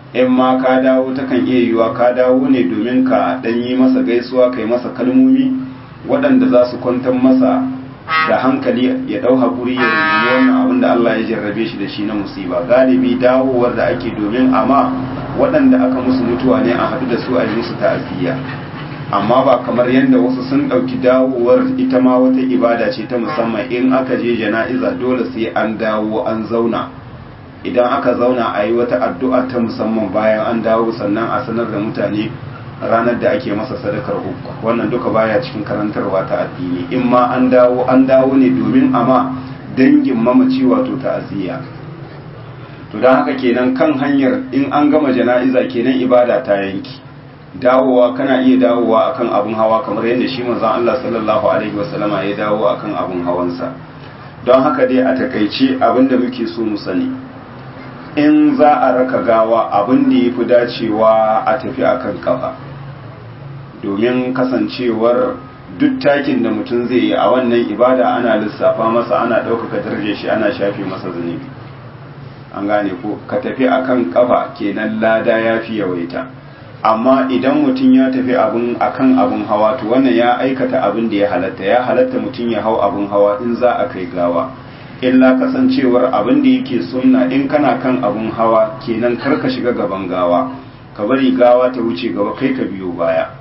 in ma ka dawo takan iya yiwa ka dawo ne domin ka dan yi masa gaisuwa kai masa kalmomi waɗanda za su kwantar masa da hankali ya dau hakuri ya rubuta wannan abin da Allah ya jarrabe shi da shi na musiba. Galibi dawowar da ake domin amma waɗanda aka musu mutuwa ne a haɗu da su a yi musu ta'aziyya, amma ba kamar yadda wasu sun ɗauki dawowar ita ma wata ibada ce ta musamman. In aka je jana'iza dole sai an dawo an zauna, idan aka zauna a yi wata addu'a ta musamman bayan an dawo, sannan a sanar da mutane ranar da ake masa sadakar hukka. Wannan duka baya cikin karantarwa ta addini. In ma an dawo an dawo ne domin ama dangin mamaci wato ta'aziyya. To don haka kenan kan hanyar in an gama jana'iza kenan ibada ta yanki. Dawowa kana iya dawowa akan abun hawa kamar yadda shi manzon Allah sallallahu alaihi wasallama ya dawo akan abun hawansa. Don haka dai a takaice abinda muke so mu sani, in za a raka gawa abin da ya fi dacewa a tafi akan kafa, domin kasancewar duk takin da mutum zai yi a wannan ibada ana lissafa masa, ana ɗaukaka darajar shi, ana shafe masa zunubi. An gane ko ka tafi akan kafa kenan lada ya fi yawaita. Amma idan mutum ya tafi abin akan abin hawa to wannan ya aikata abin da ya halatta. Ya halatta mutum ya hau abin hawa in za a kai gawa, illa kasancewar abin da yake sunna in kana kan abun hawa kenan karka shiga gaban gawa, ka bari gawa ta wuce gaba kai ka biyo baya.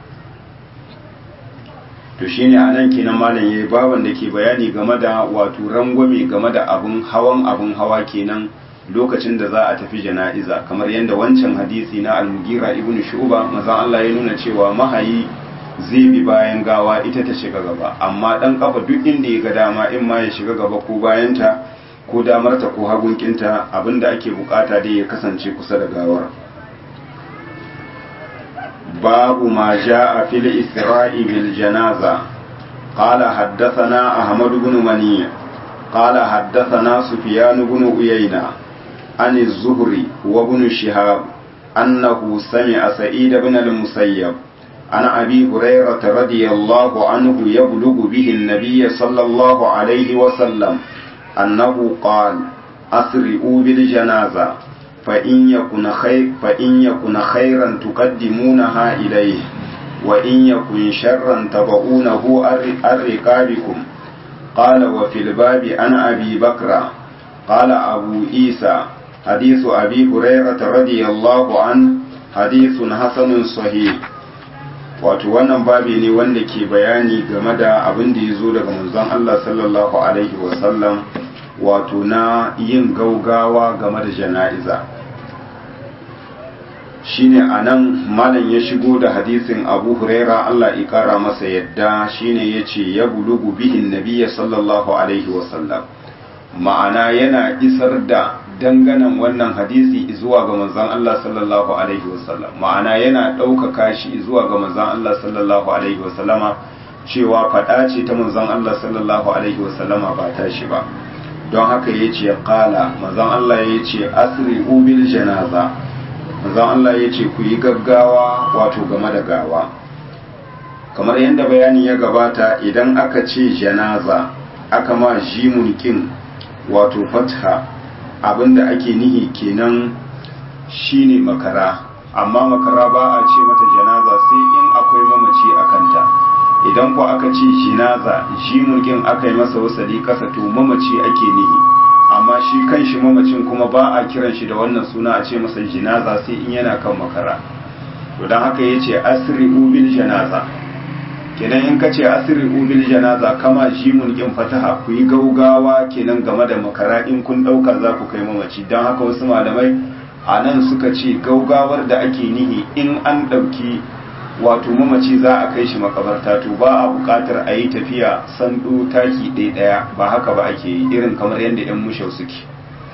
To shine anan kenan malam yayi baban da ke bayani game da wato rangwame game da abun hawan abun hawa kenan lokacin da za a tafi jana'iza, kamar yadda wancan hadisi na al-Mughira ibn Shu'ba manzon Allah ya nuna cewa mahayi zai bi bayan gawa ita ta shiga gaba, amma dan kafa duk inda ya ga dama in ma ya shiga gaba ko bayanta ko damarta ko hagunkinta, abinda ake bukata dai ya kasance kusa da gawar. babu ma jaa fil isra'i bil janaza. qala haddathana ahmad ibn mani qala haddathana sufyan ibn uyayna an az-zuhri wa ibn shihab annahu sami'a sa'id ibn al-musayyab عن أبي هريرة رضي الله عنه يبلغ به النبي صلى الله عليه وسلم أنه قال أسرئوا بالجنازة فإن يكن خير فإن يكن خيرا تقدمونها إليه وإن يكن شرا تبعونه عن رقابكم. قال وفي الباب عن أبي بكر. قال أبو عيسى حديث أبي هريرة رضي الله عنه حديث حسن صحيح. Wato wannan babi ne wanda ke bayani game da abin da ya zo daga manzon Allah sallallahu alaihi wasallam, wato na yin gaugawa game da jana'iza. Shine anan malam ya shigo da hadisin Abu Huraira Allah ya kara masa yadda, shine yace ya bulugu bihin nabiyyi sallallahu alaihi wasallam, ma'ana yana isar da danganan wannan hadisi zuwa ga manzon Allah sallallahu alaihi wasallam, ma'ana yana ɗaukaka shi zuwa ga manzon Allah sallallahu alaihi wasallama, cewa faɗa ce ta manzon Allah sallallahu alaihi wasallama ba ta shi ba. Don haka yace qala, manzon Allah yace asri'u bil janaza, manzon Allah yace ku yi gaggawa wato game da gawa. Kamar yadda bayani ya gabata, idan aka ce janaza aka ma jimun kin wato fatha, abinda ake nihi kenan shine makara, amma makara ba a ce mata janaza sai in akwai mamaci a kanta. Idan ko aka ce jinaza, jimun aka yi masa wasali kasa, to mamaci ake nihi, amma shi kanshi mamacin kuma ba a kiran shi da wannan suna a ce masa jinaza sai in yana kan makara. To don haka yace asri'u bil janaza, kenan in ka ce asri'u bil janaza kama jimun kin fataha, ku yi gaugawa kenan game da makara in kun dauka za ku kai mamaci. Don haka wasu malamai a nan suka ce gaugawar da ake nihi in an dauki wato mamaci za a kai shi makabarta, to ba a bukatar a yi tafiya sandu taki ɗaya ɗaya, ba haka ba ake yi irin kamar yadda yan mushau suke.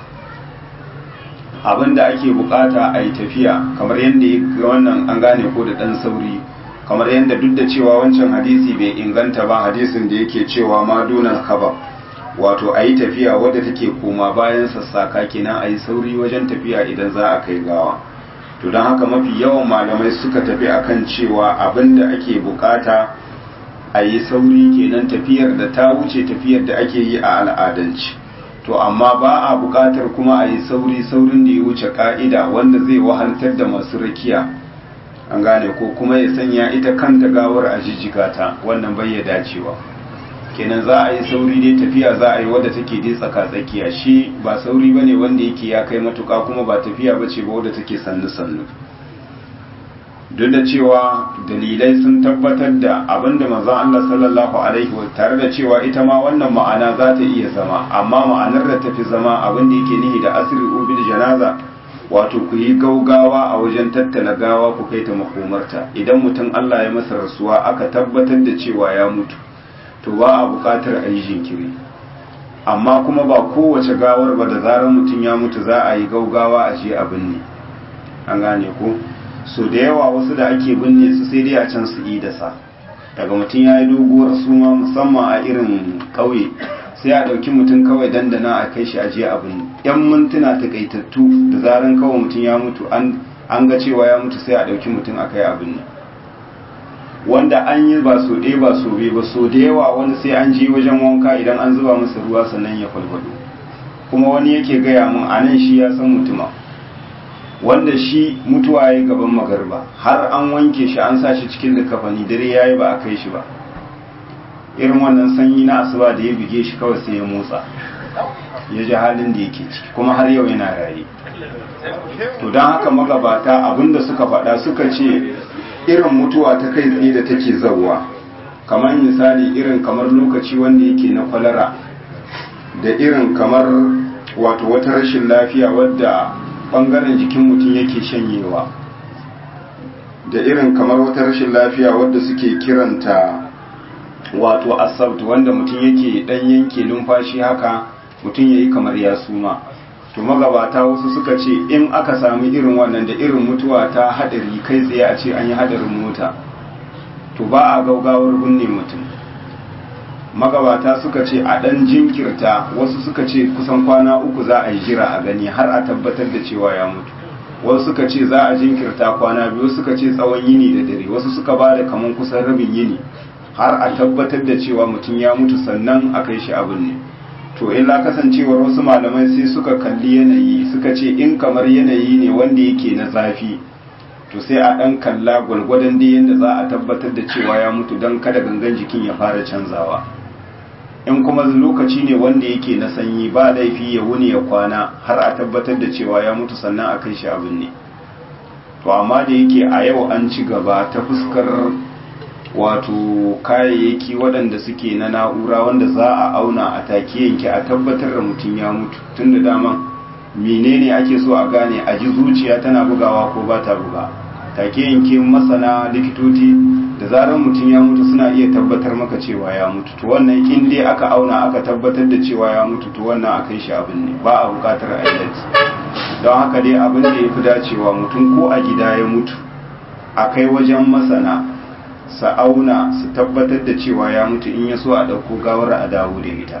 Abinda ake bukata a yi tafiya kamar yadda wannan an gane ko da dan sauri, kamar yadda duk da cewa wancan hadisi bai inganta ba, hadisin da yake cewa ma dunan kaba, wato a yi tafiya wadda take koma bayan sassaka, kenan a yi sauri wajen tafiya idan za a kai gawa. To don haka mafi yawan malamai suka tafi akan cewa abinda ake bukata a yi sauri kenan tafiyar da ta wuce tafiyar da ake yi a al'adance. to amma ba a buƙatar kuma a yi sauri saurin da ya wuce ka'ida wanda zai wahaltar da masu rakiya an gane ko kuma ya sanya ita kanta gawar a jijjiga ta wannan bai ya dacewa kenan za a yi sauri dai tafiya za a yi wadda take dai tsaka tsakiya shi ba sauri bane wanda yake ya kai matuka kuma ba tafiya bace ba wadda take sannu sannu duk da cewa dalilai sun tabbatar da abinda manzon Allah sallallahu alaihi wa tare da cewa ita ma wannan ma'ana za ta iya zama amma ma'anar da tafi zama abinda yake nihi da asri ubil janaza wato ku yi gaugawa a wajen tattala gawa ku kai ta makomarta idan mutum Allah ya masa rasuwa aka tabbatar da cewa ya mutu to ba a buƙatar a yi jinkiri amma kuma ba kowace gawar ba da zarar mutum ya mutu za a yi gaugawa a je a binne an gane ko so da yawa wasu da ake binne su sai dai a can su yi da sa daga mutum ya yi doguwar suma musamman a irin ƙauye sai a ɗauki mutum kawai dandana a kai shi a je a binne yan mintuna takaitattu da zarar kawai mutum ya mutu an ga cewa ya mutu sai a ɗauki mutum a kai a binne wanda an yi ba so ɗaya ba so biyu ba so da yawa wani sai an je wajen wanka idan an zuba masa ruwa sannan ya kwalkwado kuma wani yake gaya mun a nan shi ya san mutuma wanda shi mutuwa ya gaban magarba har an wanke shi an sa shi cikin likafani dare ya yi ba a kai shi ba irin wannan sanyi na asuba da ya buge shi kawai sai ya motsa ya ji halin da yake ciki kuma har yau yana raye to don haka magabata abinda suka faɗa suka ce irin mutuwa ta kai tsaye da take zauwa kamar misali irin kamar lokaci wanda yake na kwalara da irin kamar wato wata rashin lafiya wadda bangaren jikin mutum yake shanyewa da irin kamar wata rashin lafiya wadda suke kiranta wato asabt wanda mutum yake dan yanke numfashi haka mutum yayi kamar ya suma to magabata wasu suka ce in aka sami irin wannan da irin mutuwa ta hadari kai tsaye a ce an yi hadarin mota to ba a gaugawar binne mutum magabata suka ce a dan jinkirta wasu suka ce kusan kwana uku za a yi jira a gani har a tabbatar da cewa ya mutu wasu suka ce za a jinkirta kwana biyu suka ce tsawon yini da dare wasu suka ba da kaman kusan rabin yini har a tabbatar da cewa mutum ya mutu sannan a kai shi abin ne to illa kasancewar wasu malamai sai suka kalli yanayi suka ce in kamar yanayi ne wanda yake na zafi to sai a ɗan kalla gwalgwadon da yadda za a tabbatar da cewa ya mutu don kada gangan jikin ya fara canzawa in kuma lokaci ne wanda yake na sanyi ba laifi ya wuni ya kwana har a tabbatar da cewa ya mutu sannan a kai shi abin ne to amma da yake a yau an ci gaba ta fuskar wato kayayyaki waɗanda suke na na'ura wanda za a auna a take yanke a tabbatar da mutum ya mutu tun da dama menene ake so a gane a ji zuciya tana bugawa ko ba ta buga take yanke masana likitoci da zarar mutum ya mutu suna iya tabbatar maka cewa ya mutu to wannan in dai aka auna aka tabbatar da cewa ya mutu to wannan akai shi abin ne ba a bukatar ayyuka don haka dai abin da ya fi dacewa mutum ko a gida ya mutu a kai wajen masana su auna su tabbatar da cewa ya mutu in ya so a ɗauko gawar a dawo da ita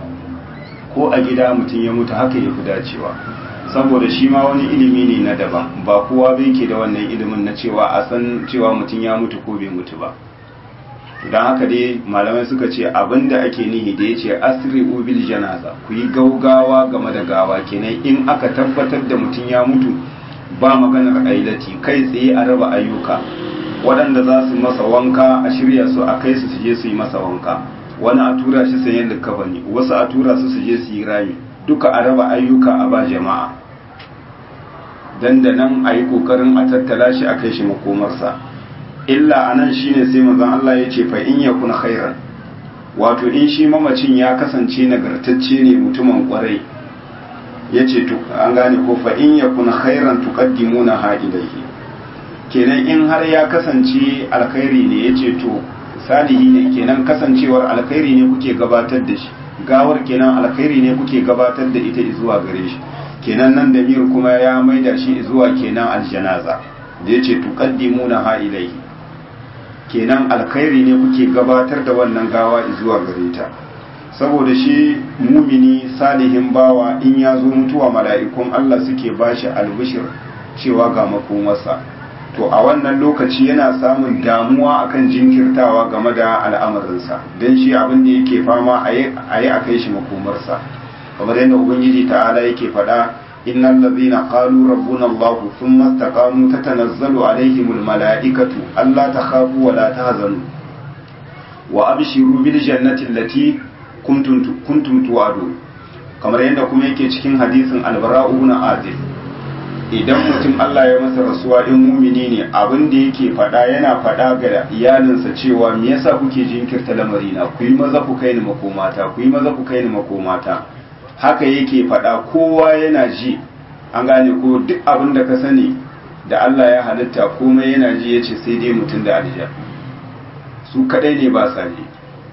ko a gida mutum ya mutu haka ya fi dacewa saboda shi ma wani ilimi ne na daban ba kowa bai ke da wannan ilimin na cewa a san cewa mutum ya mutu ko bai mutu ba don haka dai malamai suka ce abinda ake nihi da ya ce asiri ubil janaza ku yi gaugawa game da gawa kenan in aka tabbatar da mutum ya mutu ba maganar ailati kai tsaye a raba ayyuka waɗanda za su masa wanka a shirya su a kai su su je su yi masa wanka wani a tura shi sayen likafani wasu a tura su su je su yi rami duka a raba ayyuka a ba jama'a dandanan a yi ƙoƙarin a tattala shi a kai shi makomarsa illa a nan shine sai manzon Allah ya ce fa in yakun khairan wato in shi mamacin ya kasance nagartacce ne mutumin kwarai ya ce an gane ko fa in yakun khairan tuqaddimuna ha ilayhi kenan in har ya kasance alkhairi ne ya ce to salihi ne kenan kasancewar alkhairi ne kuke gabatar da shi gawar kenan alkhairi ne kuke gabatar da ita zuwa gare shi kenan nan da mir kuma ya maida shi zuwa kenan aljanaza da ya ce tuqaddimuna ha ilayhi kenan alkhairi ne kuke gabatar da wannan gawa zuwa gare ta saboda shi mumini salihin bawa in ya zo mutuwa mala'ikun Allah suke bashi albishir cewa ga makomarsa to a wannan lokaci yana samun damuwa akan jinkirtawa game da al'amarinsa don shi abin da yake fama a yi a kai shi makomarsa kamar yadda ubangiji ta'ala yake faɗa innal ladhina qalu rabbuna Allah thumma istaqamu tatanazzalu alaihimul mala'ikatu alla takhafu wa la tahzanu wa abshiru bil jannati allati kuntum kuntum tu'adun kamar yadda kuma yake cikin hadisin albara'u ibn azib idan mutum Allah ya masa rasuwa in mumini ne abin da yake faɗa yana faɗa ga iyalinsa cewa me yasa kuke jinkirta lamarina ku yi maza ku kai ni makomata ku yi maza ku kai ni makomata haka yake faɗa kowa yana ji an gane ko duk abin da ka sani da Allah ya halitta komai yana ji yace sai dai mutum da alja su kadai ne ba sa ji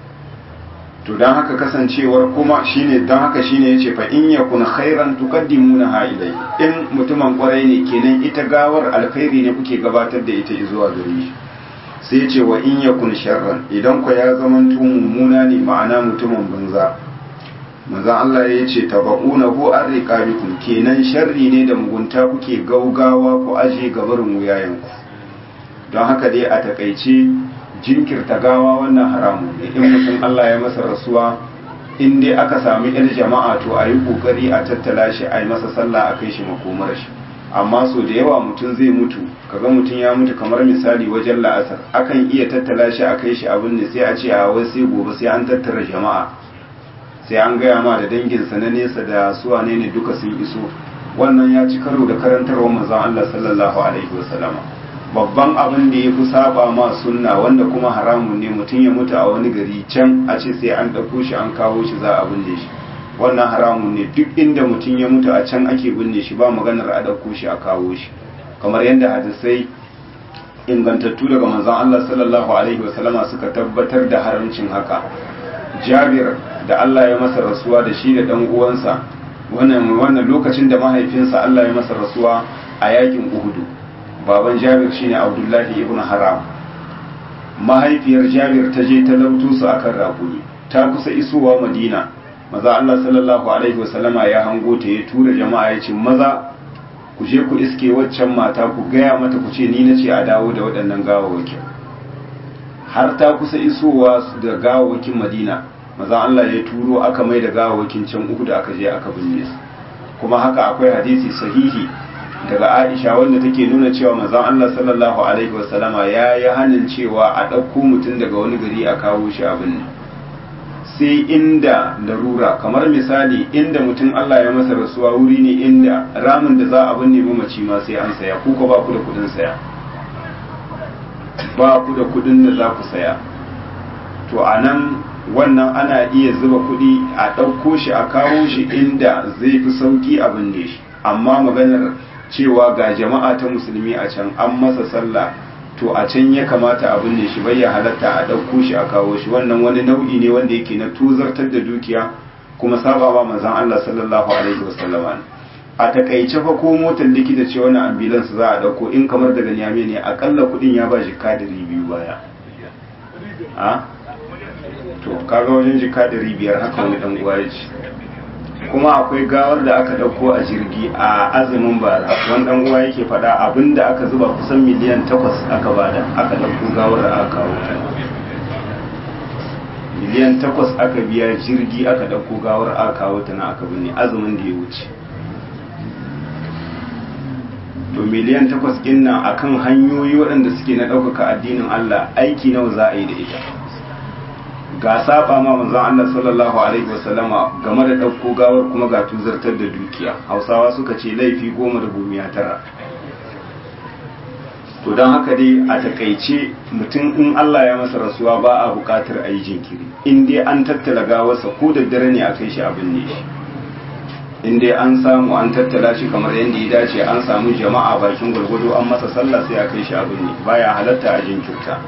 to dan haka kasancewar kuma shine dan haka shine yace fa in yakun khairan tuqaddimuna ha ilai in mutumin kwarai ne kenan ita gawar alkhairi ne kuke gabatar da ita zuwa gare shi sai yace wa in yakun sharran idan ku ya zaman mummuna ne ma'ana mutumin banza manzo Allah yace tabaunahu arriqabikum kenan sharri ne da mugunta kuke gaugawa ku aje gabarin wuyayenku don haka dai a takaice jinkirta gawa wannan haramun ne in mutum Allah ya masa rasuwa in dai aka sami yar jama'a to a yi kokari a tattala shi a yi masa sallah a kai shi makomar shi amma so da yawa mutum zai mutu kaga mutum ya mutu kamar misali wajen la'asar akan iya tattala shi a kai shi abin ne sai a ce a wai sai gobe sai an tattara jama'a sai an gaya ma da danginsa na nesa da suwa ne ne duka sun iso wannan ya ci karo da karantarwar manzon Allah sallallahu alaihi wasallama babban abin da ya fi saba ma sunna wanda kuma haramun ne mutum ya mutu a wani gari can a ce sai an ɗauko shi an kawo shi za a binne shi wannan haramun ne duk inda mutum ya mutu a can ake binne shi ba maganar a ɗauko shi a kawo shi kamar yadda hadisai ingantattu daga manzon Allah sallallahu alaihi wasallama suka tabbatar da haramcin haka Jabir da Allah ya masa rasuwa da shi da dan uwansa wannan wannan lokacin da mahaifinsa Allah ya masa rasuwa a yakin Uhud baban Jabir shine Abdullahi ibn Haram mahaifiyar Jabir ta je ta lauto su akan rakumi ta kusa isowa Madina maza Allah sallallahu alaihi wasallama ya hango ta ya tura jama'a ya ce maza ku je ku iske waccan mata ku gaya mata ku ce ni nace a dawo da waɗannan gawawakin har ta kusa isowa da gawawakin Madina maza Allah ya turo aka mai da gawawakin can uku da aka je aka binne su kuma haka akwai hadisi sahihi daga Aisha wanda take nuna cewa manzon Allah sallallahu alaihi wasallama ya yi hanin cewa a ɗauko mutum daga wani gari a kawo shi abin sai inda larura kamar misali inda mutum Allah ya masa rasuwa wuri ne inda ramin da za a binne mamaci ma sai an saya ku ko ba ku da kudin saya ba ku da kudin da za ku saya to anan wannan ana iya zuba kudi a ɗauko shi a kawo shi inda zai fi sauki a binne shi amma maganar cewa ga jama'a ta musulmi a can an masa sallah to a can ya kamata a binne shi bai ya halatta a ɗauko shi a kawo shi wannan wani nau'i ne wanda yake na tuzartar da dukiya kuma saba ba manzon Allah sallallahu alaihi wasallama a takaice fa ko motar likita ce wani ambulance za a ɗauko in kamar daga Niamey ne akalla kuɗin ya ba jika ɗari biyu baya a to kaga wajen jika ɗari biyar haka wani ɗan uwa ya ce kuma akwai gawar da aka dauko a jirgi a azumin bara wani dan uwa yake faɗa abinda aka zuba kusan miliyan takwas aka bada aka dauko gawar da aka kawo ta miliyan takwas aka biya jirgi aka dauko gawar aka kawo ta na aka binne azumin da ya wuce to miliyan takwas din nan akan hanyoyi waɗanda suke na ɗaukaka addinin Allah aiki nawa za a yi da ita ga saba ma manzon Allah sallallahu alaihi wasallama game da ɗauko gawar kuma ga tuzartar da dukiya hausawa suka ce laifi goma da gomiya tara to don haka dai a takaice mutum in Allah ya masa rasuwa ba a buƙatar a yi jinkiri in dai an tattala gawarsa ko da dare ne a kai shi abin ne shi in dai an samu an tattala shi kamar yadda ya dace an samu jama'a bakin gwargwado an masa sallah sai a kai shi abin ne baya halatta a jinkirta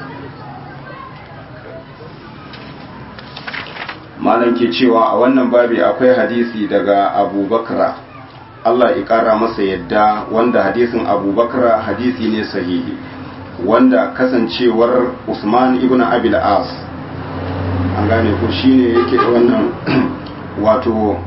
malam ke cewa a wannan babi akwai hadisi daga Abu Bakra Allah ya kara masa yadda wanda hadisin Abu Bakra hadisi ne sahihi wanda kasancewar Usman ibn Abi al-As an gane ko shine yake da wannan wato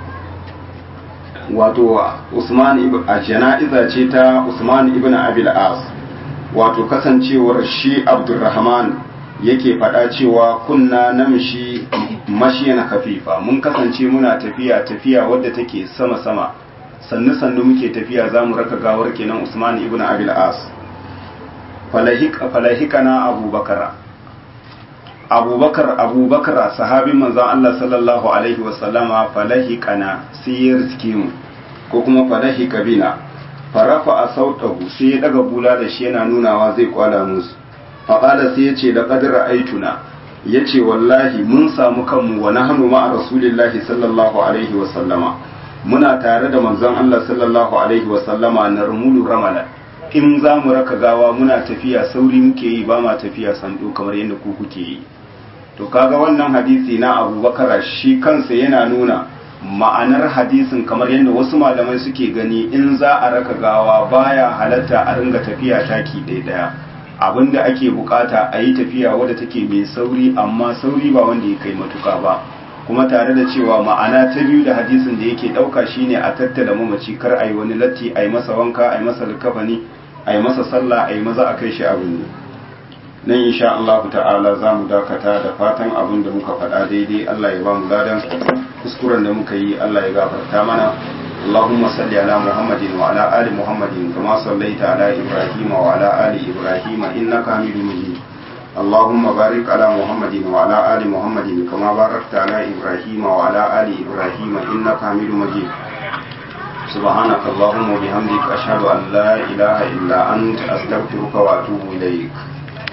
wato Usman ibn a jana'iza ce ta Usman ibn Abi al-As wato kasancewar shi Abdurrahman yake faɗa cewa kunna namshi mashiyan kafifa, mun kasance muna tafiya tafiya wadda take sama sama, sannu sannu muke tafiya zamu raka gawar kenan Usman ibn Abil As. falahika falahikana Abubakar Abubakar Abubakar sahabin manzon Allah sallallahu alaihi wasallama falahikana sai ya riske mu ko kuma falahika bina, farafa a sautahu sai ya daga bula da shi yana nunawa zai kwala musu. faƙala sai ya ce da ƙadira aituna, ya ce wallahi mun samu kanmu wa nahnu ma'a rasulillahi sallallahu alaihi wasallama, muna tare da manzon Allah sallallahu alaihi wasallama na rumulu ramala, in za mu raka gawa muna tafiya sauri muke yi ba ma tafiya sando kamar yadda ku kuke yi. To kaga wannan hadisi na Abubakar shi kansa yana nuna ma'anar hadisin kamar yadda wasu malamai suke gani, in za a raka gawa baya halatta a ringa tafiya taki ɗaya ɗaya, abinda ake bukata a yi tafiya wadda take mai sauri, amma sauri ba wanda ya kai matuka ba, kuma tare da cewa ma'ana ta biyu da hadisin da yake ɗauka shine a tattala mamaci, kar a yi wani latti, a yi masa wanka, a yi masa likafani, a yi masa sallah, a yi maza a kai shi abin ne. Nan insha Allah ta'ala za mu dakata, da fatan abin da muka faɗa daidai Allah ya ba mu ladan, kuskuren da muka yi Allah ya gafarta mana. اللهم صل على محمد وعلى آل محمد كما صليت على إبراهيم وعلى آل إبراهيم إنك حميد مجيد. اللهم بارك على محمد وعلى آل محمد كما باركت على إبراهيم وعلى آل إبراهيم إنك حميد مجيد. سبحانك اللهم وبحمدك أشهد أن لا إله إلا أنت أستغفرك وأتوب إليك.